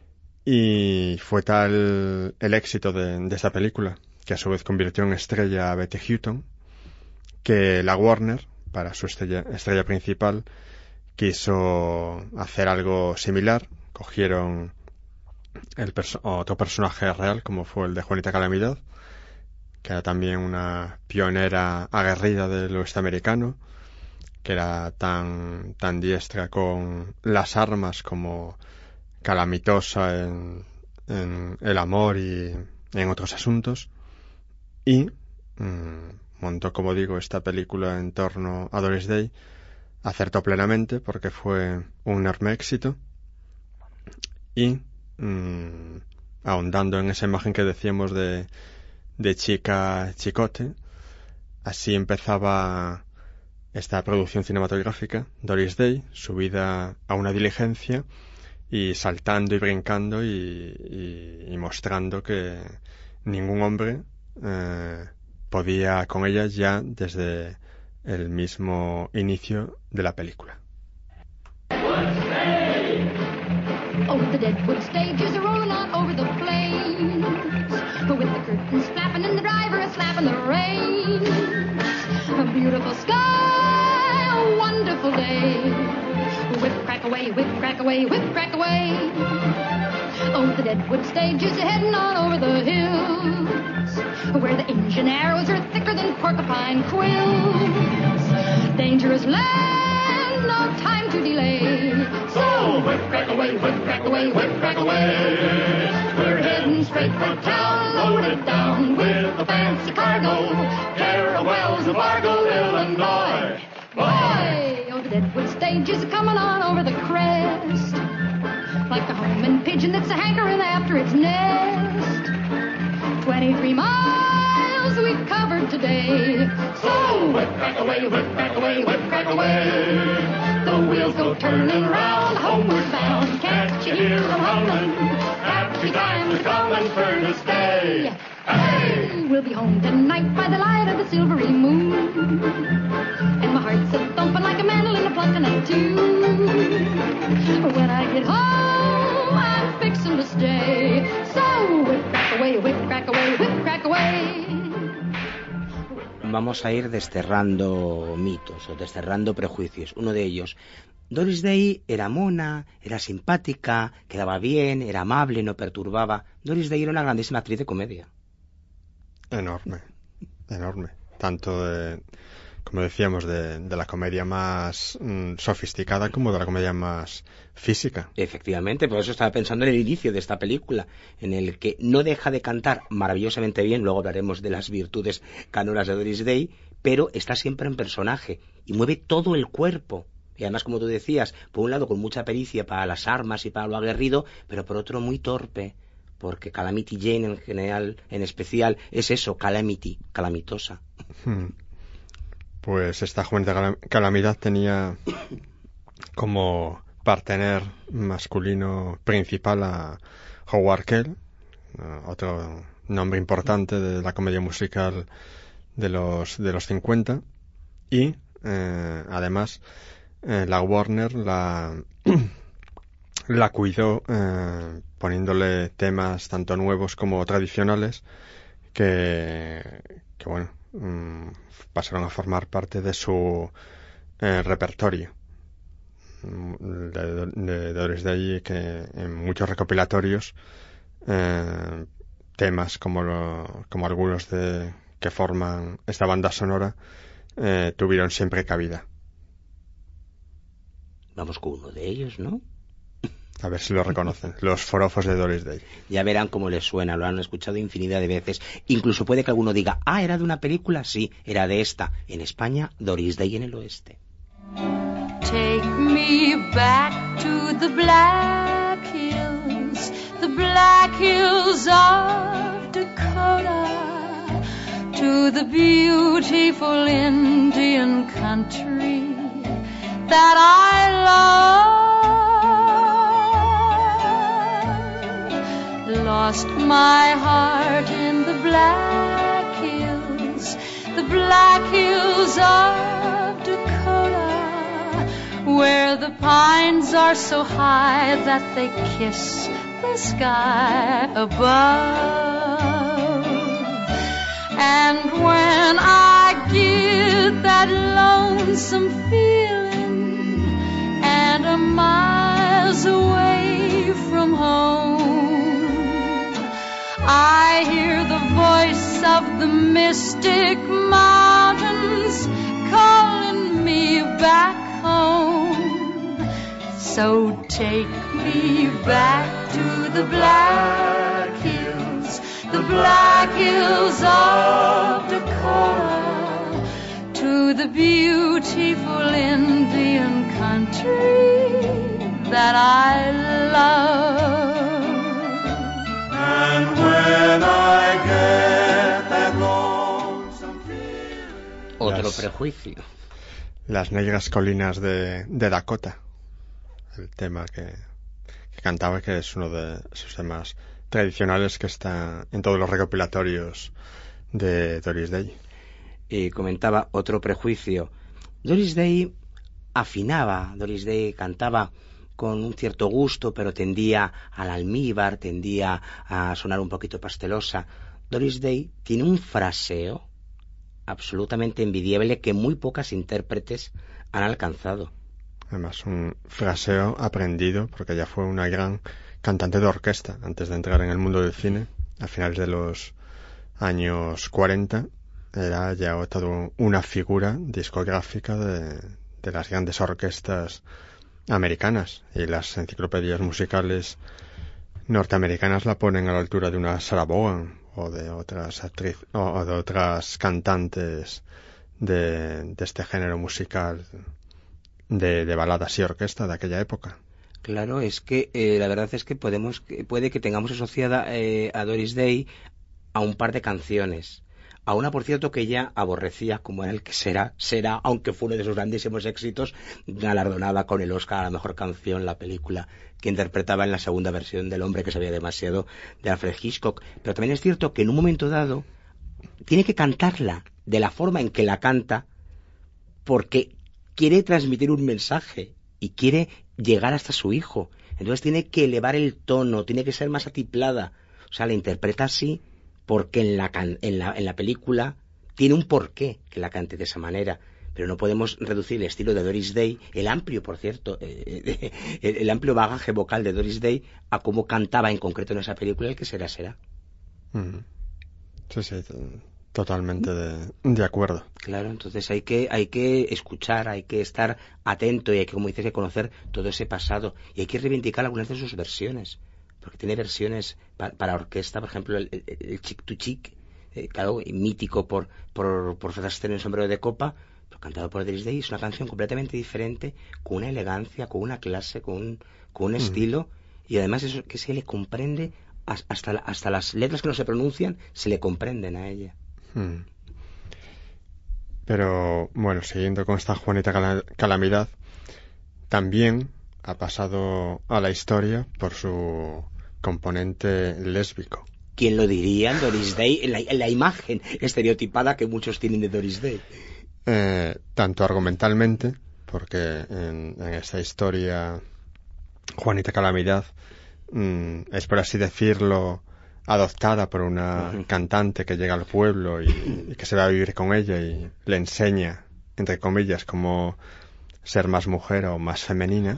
y fue tal el éxito de, de esta película que a su vez convirtió en estrella a Betty Hutton, que la Warner, para su estrella, estrella principal, quiso hacer algo similar. Cogieron el perso- otro personaje real, como fue el de Juanita Calamidad, que era también una pionera aguerrida del oeste americano, que era tan, tan diestra con las armas como calamitosa en, en el amor y en otros asuntos. Y mmm, montó, como digo, esta película en torno a Doris Day. Acertó plenamente porque fue un enorme éxito. Y mmm, ahondando en esa imagen que decíamos de, de chica chicote, así empezaba esta producción cinematográfica, Doris Day, subida a una diligencia y saltando y brincando y, y, y mostrando que ningún hombre eh, podía con ella ya desde el mismo inicio de la película. Oh, the Deadwood stages are rolling on over the plains, with the curtains flapping and the driver a slapping the reins. A beautiful sky, a wonderful day. Whip crack away, whip crack away, whip crack away. Oh, the Deadwood stages are heading on over the hills, where the engine arrows are thicker than porcupine quills. Dangerous land, no time to delay. So whip crack away, whip crack away, whip crack away. We're heading straight for town, loaded down with a fancy cargo. Caravels of Fargo, Illinois. Boy, oh, the Deadwood stages are coming on over the crest, like a homing pigeon that's a hankering after its nest. Twenty-three miles we've covered today. So whip crack away, whip crack away, whip crack away. The wheels go turning round, homeward bound. Can't you hear them humming? Happy times are coming for to stay. Hey, we'll be home tonight by the light of the silvery moon, and my heart's a thumping like a mandolin a plucking a tune. When I get home, I'm fixing to stay. So whip crack away, whip crack away, whip crack away. Vamos a ir desterrando mitos o desterrando prejuicios. Uno de ellos, Doris Day era mona, era simpática, quedaba bien, era amable, no perturbaba. Doris Day era una grandísima actriz de comedia. Enorme, enorme. Tanto de, como decíamos, de, de la comedia más mm, sofisticada como de la comedia más física. Efectivamente, por eso estaba pensando en el inicio de esta película, en el que no deja de cantar maravillosamente bien, luego hablaremos de las virtudes canoras de Doris Day, pero está siempre en personaje y mueve todo el cuerpo. Y además, como tú decías, por un lado con mucha pericia para las armas y para lo aguerrido, pero por otro muy torpe, porque Calamity Jane en general, en especial, es eso, Calamity, calamitosa. Pues esta joven de Calamidad tenía como partener masculino principal a Howard Kell, otro nombre importante de la comedia musical de los de los cincuenta, y eh, además eh, la Warner la la cuidó eh, poniéndole temas tanto nuevos como tradicionales que, que bueno, mmm, pasaron a formar parte de su eh, repertorio de, de Doris Day, que en muchos recopilatorios eh, temas como lo, como algunos de que forman esta banda sonora eh, tuvieron siempre cabida. Vamos con uno de ellos, ¿no? A ver si lo reconocen, los forofos de Doris Day. Ya verán cómo les suena, lo han escuchado infinidad de veces. Incluso puede que alguno diga, ah, ¿era de una película? Sí, era de esta. En España, Doris Day en el oeste. Take me back to the Black Hills, the Black Hills of Dakota, to the beautiful Indian country that I love. Lost my heart in the Black Hills, the Black Hills of Dakota, where the pines are so high that they kiss the sky above. And when I get that lonesome feeling and I'm miles away from home, I hear the voice of the mystic mountains calling me back home. So take me back to the Black Hills, the Black Hills of Dakota, to the beautiful Indian country that I love. And when I get that lonesome feeling. Otro Las, prejuicio. Las negras colinas de, de Dakota. El tema que, que que cantaba, que es uno de sus temas tradicionales que está en todos los recopilatorios de Doris Day. Y comentaba otro prejuicio. Doris Day afinaba, Doris Day cantaba con un cierto gusto, pero tendía al almíbar, tendía a sonar un poquito pastelosa. Doris Day tiene un fraseo absolutamente envidiable que muy pocas intérpretes han alcanzado. Además, un fraseo aprendido, porque ella fue una gran cantante de orquesta antes de entrar en el mundo del cine. A finales de los años cuarenta era ya toda una figura discográfica de, de las grandes orquestas americanas, y las enciclopedias musicales norteamericanas la ponen a la altura de una Sarah Vaughan o de otras actrices o de otras cantantes de, de este género musical de, de baladas y orquesta de aquella época. Claro, es que eh, la verdad es que podemos puede que tengamos asociada eh, a Doris Day a un par de canciones. A una, por cierto, que ella aborrecía, como era el que será, será, aunque fue uno de sus grandísimos éxitos, galardonada con el Oscar a la mejor canción, la película que interpretaba en la segunda versión del Hombre que sabía demasiado, de Alfred Hitchcock. Pero también es cierto que en un momento dado tiene que cantarla de la forma en que la canta, porque quiere transmitir un mensaje y quiere llegar hasta su hijo. Entonces tiene que elevar el tono, tiene que ser más atiplada. O sea, la interpreta así porque en la, can en la, en la película tiene un porqué que la cante de esa manera. Pero no podemos reducir el estilo de Doris Day, el amplio, por cierto, eh, el, el amplio bagaje vocal de Doris Day, a cómo cantaba en concreto en esa película el que será, será. Mm. Sí, sí, totalmente de, de acuerdo. Claro, entonces hay que, hay que escuchar, hay que estar atento y hay que, como dices, que conocer todo ese pasado. Y hay que reivindicar algunas de sus versiones. Porque tiene versiones para, para orquesta, por ejemplo, el, el, el Chic to Chic, eh, claro, mítico por, por, por Fred Astaire en el Sombrero de Copa, pero cantado por Doris Day. Es una canción completamente diferente, con una elegancia, con una clase, con un, con un mm. estilo, y además eso que se le comprende, hasta, hasta las letras que no se pronuncian, se le comprenden a ella. Mm. Pero, bueno, siguiendo con esta Juanita Calamidad, también ha pasado a la historia por su componente lésbico. ¿Quién lo diría? Doris Day, en la, en la imagen estereotipada que muchos tienen de Doris Day. Eh, tanto argumentalmente, porque en, en esta historia Juanita Calamidad mmm, es, por así decirlo, adoptada por una uh-huh. cantante que llega al pueblo y, y que se va a vivir con ella y le enseña, entre comillas, cómo ser más mujer o más femenina.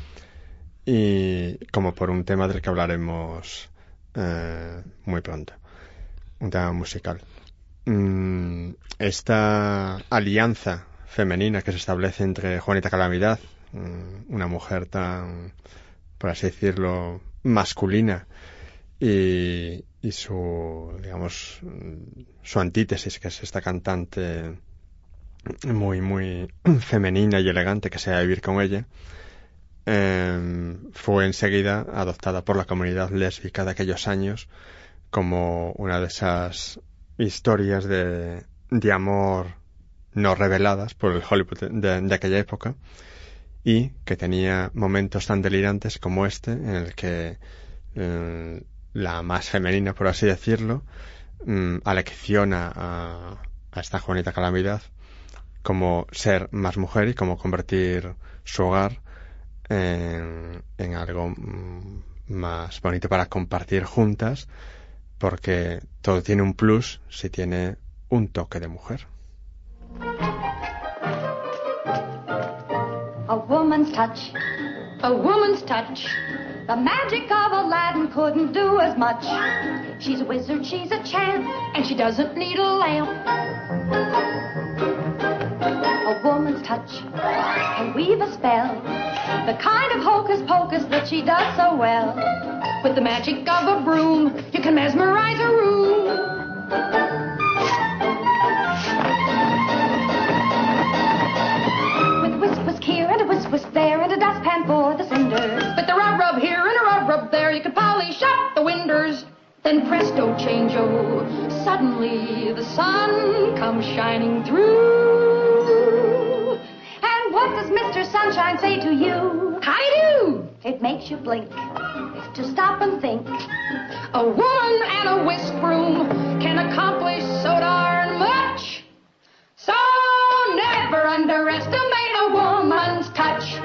Y como por un tema del que hablaremos eh, muy pronto, un tema musical. Mm, esta alianza femenina que se establece entre Juanita Calamidad, mm, una mujer tan, por así decirlo, masculina, y, y su, digamos, su antítesis, que es esta cantante muy, muy femenina y elegante que se va a vivir con ella, Eh, fue enseguida adoptada por la comunidad lésbica de aquellos años como una de esas historias de, de amor no reveladas por el Hollywood de, de aquella época, y que tenía momentos tan delirantes como este, en el que eh, la más femenina, por así decirlo, eh, alecciona a, a esta Juanita Calamidad cómo ser más mujer y cómo convertir su hogar En, en algo más bonito para compartir juntas, porque todo tiene un plus si tiene un toque de mujer. A woman's touch, a woman's touch. The magic of Aladdin couldn't do as much. She's a wizard, she's a champ, and she doesn't need a lamp. A woman's touch can weave a spell, the kind of hocus pocus that she does so well. With the magic of a broom, you can mesmerize a room. With a whisk whisk here and a whisk whisk there and a dustpan for the cinders. With a rub rub here and a rub rub there, you can polish up the winders. Then presto change-o, suddenly the sun comes shining through. And what does Mister Sunshine say to you? How-do-you do? It makes you blink. If to stop and think, a woman and a whisk broom can accomplish so darn much. So never underestimate a woman's touch.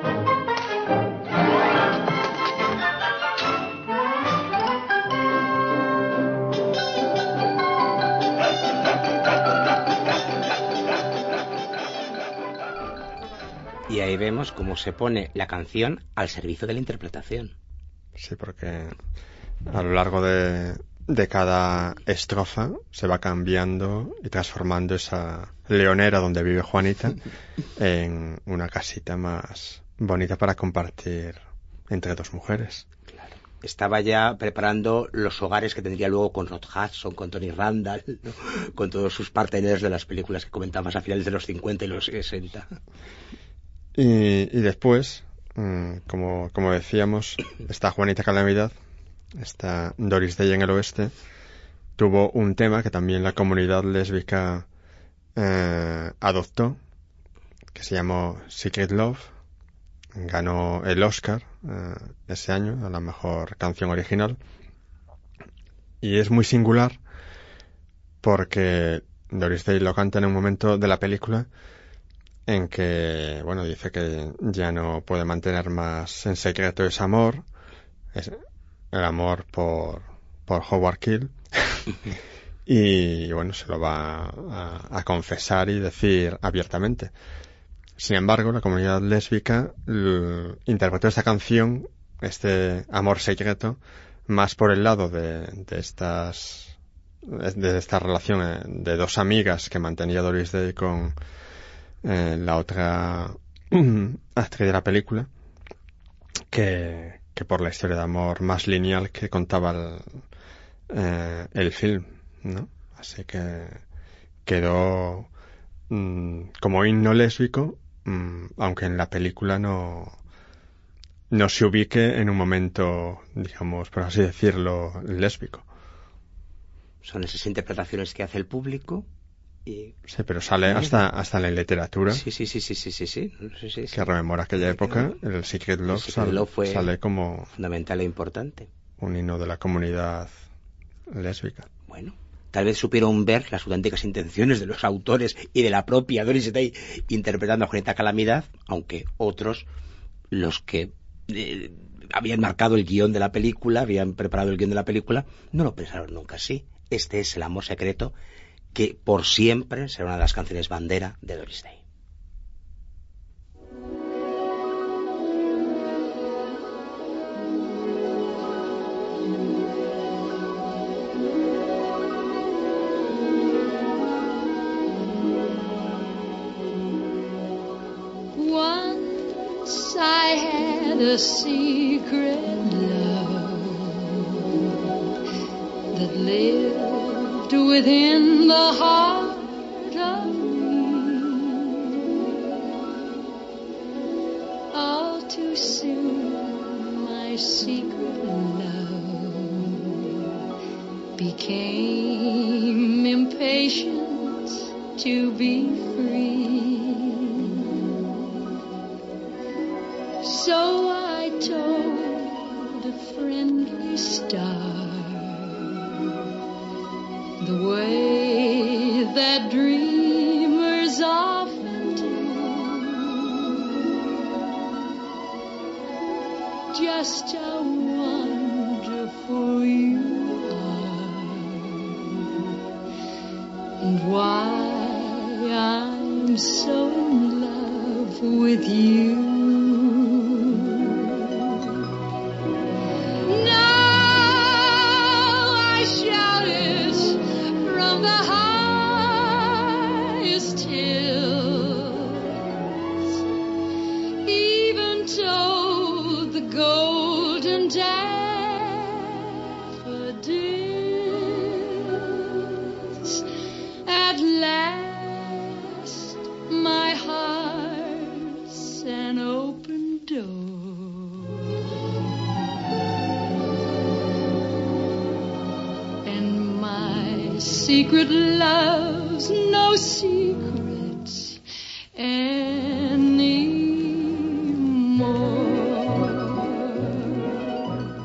Y ahí vemos cómo se pone la canción al servicio de la interpretación. Sí, porque a lo largo de, de cada estrofa se va cambiando y transformando esa leonera donde vive Juanita en una casita más bonita para compartir entre dos mujeres. Claro. Estaba ya preparando los hogares que tendría luego con Rod Hudson, con Tony Randall, ¿no? Con todos sus parteneros de las películas que comentabas a finales de los cincuenta y los sesenta. Y, y después, como, como decíamos, esta Juanita Calamidad, esta Doris Day en el oeste, tuvo un tema que también la comunidad lésbica eh, adoptó, que se llamó Secret Love. Ganó el Oscar eh, ese año a la mejor canción original. Y es muy singular porque Doris Day lo canta en un momento de la película en que, bueno, dice que ya no puede mantener más en secreto ese amor, es el amor por, por Howard Keel, y bueno, se lo va a, a confesar y decir abiertamente. Sin embargo, la comunidad lésbica l- interpretó esta canción, este amor secreto, más por el lado de, de estas, de esta relación de dos amigas que mantenía Doris Day con Eh, la otra actriz de la película, que, que por la historia de amor más lineal que contaba el, eh, el film, ¿no? Así que quedó mm, como himno lésbico, mm, aunque en la película no no se ubique en un momento, digamos, por así decirlo, lésbico. Son esas interpretaciones que hace el público. Y... Sí, pero sale hasta hasta en la literatura. Sí, sí, sí, sí, sí, sí, sí. sí, sí, sí. Que rememora aquella época, el Secret Love, el Secret sal, Love fue sale como fundamental e importante. Un himno de la comunidad lésbica. Bueno, tal vez supieron ver las auténticas intenciones de los autores y de la propia Doris Day interpretando a Juanita Calamidad, aunque otros, los que eh, habían marcado el guión de la película, habían preparado el guión de la película, no lo pensaron nunca así. Este es el amor secreto que por siempre será una de las canciones bandera de Doris Day. Once I had a secret love that lived within the heart of me. All too soon my secret love became impatient to be free. So I told a friendly star the way that dreamers often do, just how wonderful you are, and why I'm so in love with you. Secret love's no secrets anymore.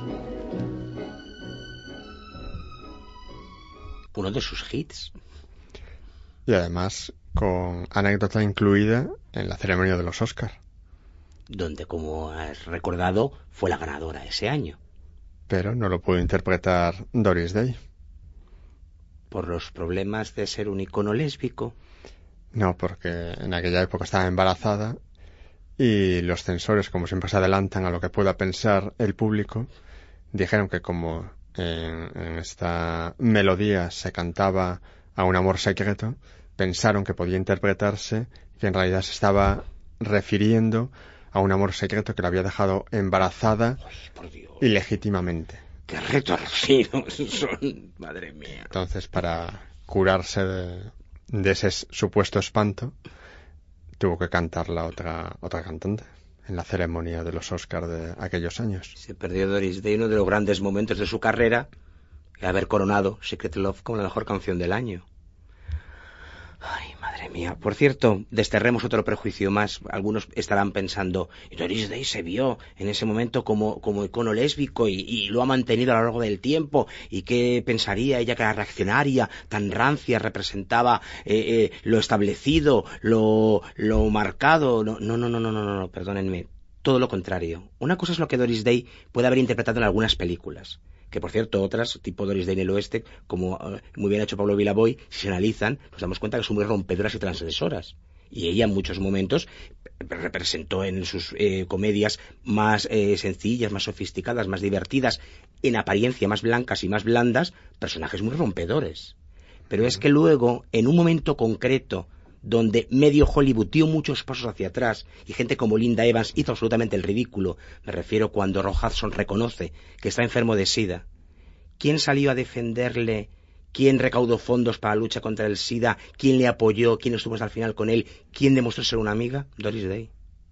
uno de sus hits. Y además con anécdota incluida en la ceremonia de los Oscars. Donde, como has recordado, fue la ganadora ese año. Pero no lo pudo interpretar Doris Day. ¿Por los problemas de ser un icono lésbico? No, porque en aquella época estaba embarazada y los censores, como siempre se adelantan a lo que pueda pensar el público, dijeron que como en, en esta melodía se cantaba a un amor secreto, pensaron que podía interpretarse que en realidad se estaba refiriendo a un amor secreto que la había dejado embarazada ilegítimamente. ¡Qué retorcidos son! ¡Madre mía! Entonces, para curarse de, de ese supuesto espanto, tuvo que cantar la otra, otra cantante en la ceremonia de los Oscars de aquellos años. Se perdió Doris Day, uno de los grandes momentos de su carrera, y haber coronado Secret Love como la mejor canción del año. Ay, madre mía. Por cierto, desterremos otro prejuicio más. Algunos estarán pensando, Doris Day se vio en ese momento como, como icono lésbico y, y lo ha mantenido a lo largo del tiempo. ¿Y qué pensaría ella, que era reaccionaria, tan rancia, representaba eh, eh, lo establecido, lo, lo marcado? No, no, no, no, no, no, no, perdónenme. Todo lo contrario. Una cosa es lo que Doris Day puede haber interpretado en algunas películas, que por cierto otras, tipo Doris Day en el Oeste, como uh, muy bien ha hecho Pablo Vilaboy, si se analizan, nos damos cuenta que son muy rompedoras y transgresoras. Y ella en muchos momentos representó en sus eh, comedias más eh, sencillas, más sofisticadas, más divertidas, en apariencia más blancas y más blandas, personajes muy rompedores. Pero es que luego, en un momento concreto, donde medio Hollywood dio muchos pasos hacia atrás y gente como Linda Evans hizo absolutamente el ridículo, me refiero cuando Rock Hudson reconoce que está enfermo de SIDA. ¿Quién salió a defenderle? ¿Quién recaudó fondos para la lucha contra el SIDA? ¿Quién le apoyó? ¿Quién estuvo hasta el final con él? ¿Quién demostró ser una amiga? Doris Day.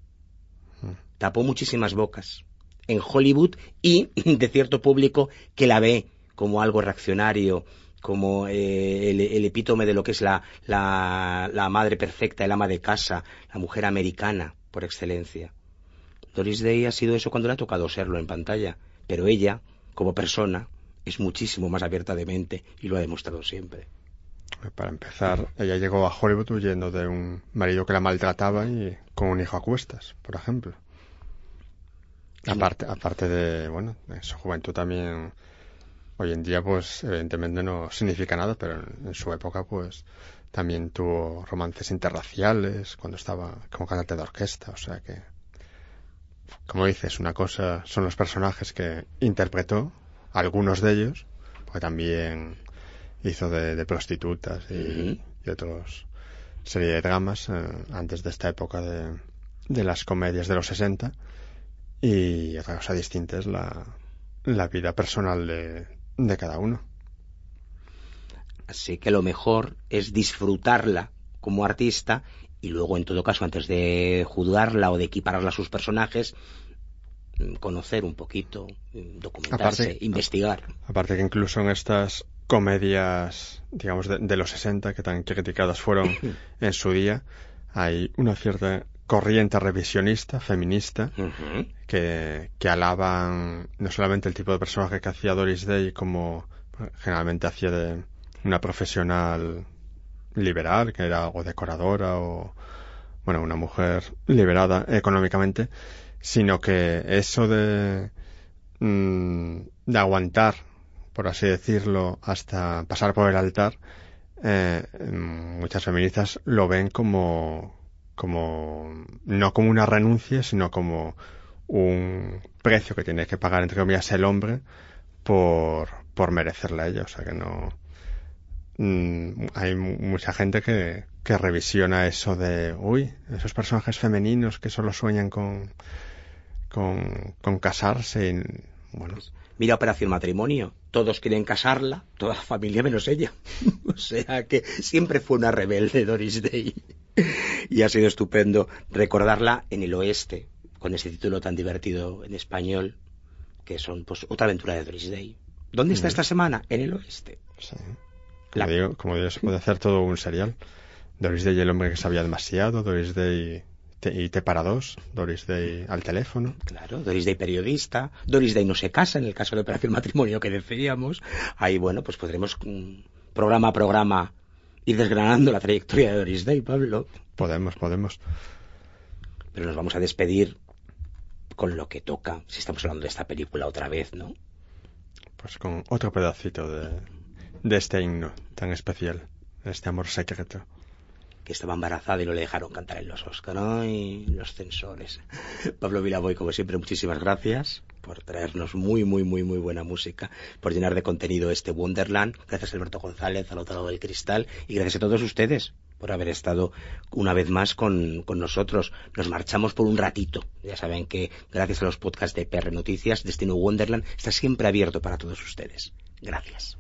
Tapó muchísimas bocas en Hollywood y de cierto público que la ve como algo reaccionario, como eh, el, el epítome de lo que es la, la, la madre perfecta, el ama de casa, la mujer americana por excelencia. Doris Day ha sido eso cuando le ha tocado serlo en pantalla, pero ella, como persona, es muchísimo más abierta de mente y lo ha demostrado siempre. Para empezar, ella llegó a Hollywood huyendo de un marido que la maltrataba y con un hijo a cuestas, por ejemplo. Aparte, aparte de, bueno, en su juventud también. Hoy en día, pues, evidentemente no significa nada, pero en, en su época, pues, también tuvo romances interraciales cuando estaba como cantante de orquesta, o sea que, como dices, una cosa son los personajes que interpretó, algunos de ellos, porque también hizo de, de prostitutas y, uh-huh. y otros serie de dramas eh, antes de esta época de, de las comedias de los sesenta, y otra cosa distinta es la, la vida personal de de cada uno. Así que lo mejor es disfrutarla como artista y luego, en todo caso, antes de juzgarla o de equipararla a sus personajes, conocer un poquito, documentarse, aparte, investigar. Aparte que incluso en estas comedias, digamos, de, de los sesenta, que tan criticadas fueron en su día, hay una cierta corriente revisionista, feminista, uh-huh. que, que alaban no solamente el tipo de personaje que hacía Doris Day, como generalmente hacía de una profesional liberal, que era o decoradora o, bueno, una mujer liberada económicamente, sino que eso de, mmm, de aguantar, por así decirlo, hasta pasar por el altar, eh, muchas feministas lo ven como como no como una renuncia, sino como un precio que tiene que pagar, entre comillas, el hombre por, por merecerla a ella. O sea que no mmm, hay mucha gente que, que revisiona eso de uy, esos personajes femeninos que solo sueñan con con, con casarse y, bueno. Mira Operación Matrimonio, todos quieren casarla, toda la familia menos ella. O sea que siempre fue una rebelde Doris Day. Y ha sido estupendo recordarla en el Oeste, con ese título tan divertido en español, que son, pues, otra aventura de Doris Day. ¿Dónde está esta semana? En el Oeste. Sí. Como, la... digo, como digo, se puede hacer todo un serial. Doris Day, el hombre que sabía demasiado, Doris Day y T para dos, Doris Day al teléfono. Claro, Doris Day periodista, Doris Day no se casa, en el caso de Operación Matrimonio que decíamos. Ahí, bueno, pues podremos... programa a programa, ir desgranando la trayectoria de Doris Day, Pablo. Podemos, podemos. Pero nos vamos a despedir con lo que toca, si estamos hablando de esta película otra vez, ¿no? Pues con otro pedacito de, de este himno tan especial, este amor secreto. Que estaba embarazada y no le dejaron cantar en los Oscar, ¿no? Y los censores. Pablo Vilaboy, como siempre, muchísimas gracias por traernos muy, muy, muy, muy buena música, por llenar de contenido este Wonderland. Gracias a Alberto González, al otro lado del cristal, y gracias a todos ustedes por haber estado una vez más con, con nosotros. Nos marchamos por un ratito. Ya saben que gracias a los podcasts de P R Noticias, Destino Wonderland está siempre abierto para todos ustedes. Gracias.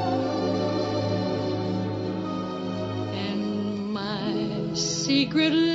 Secret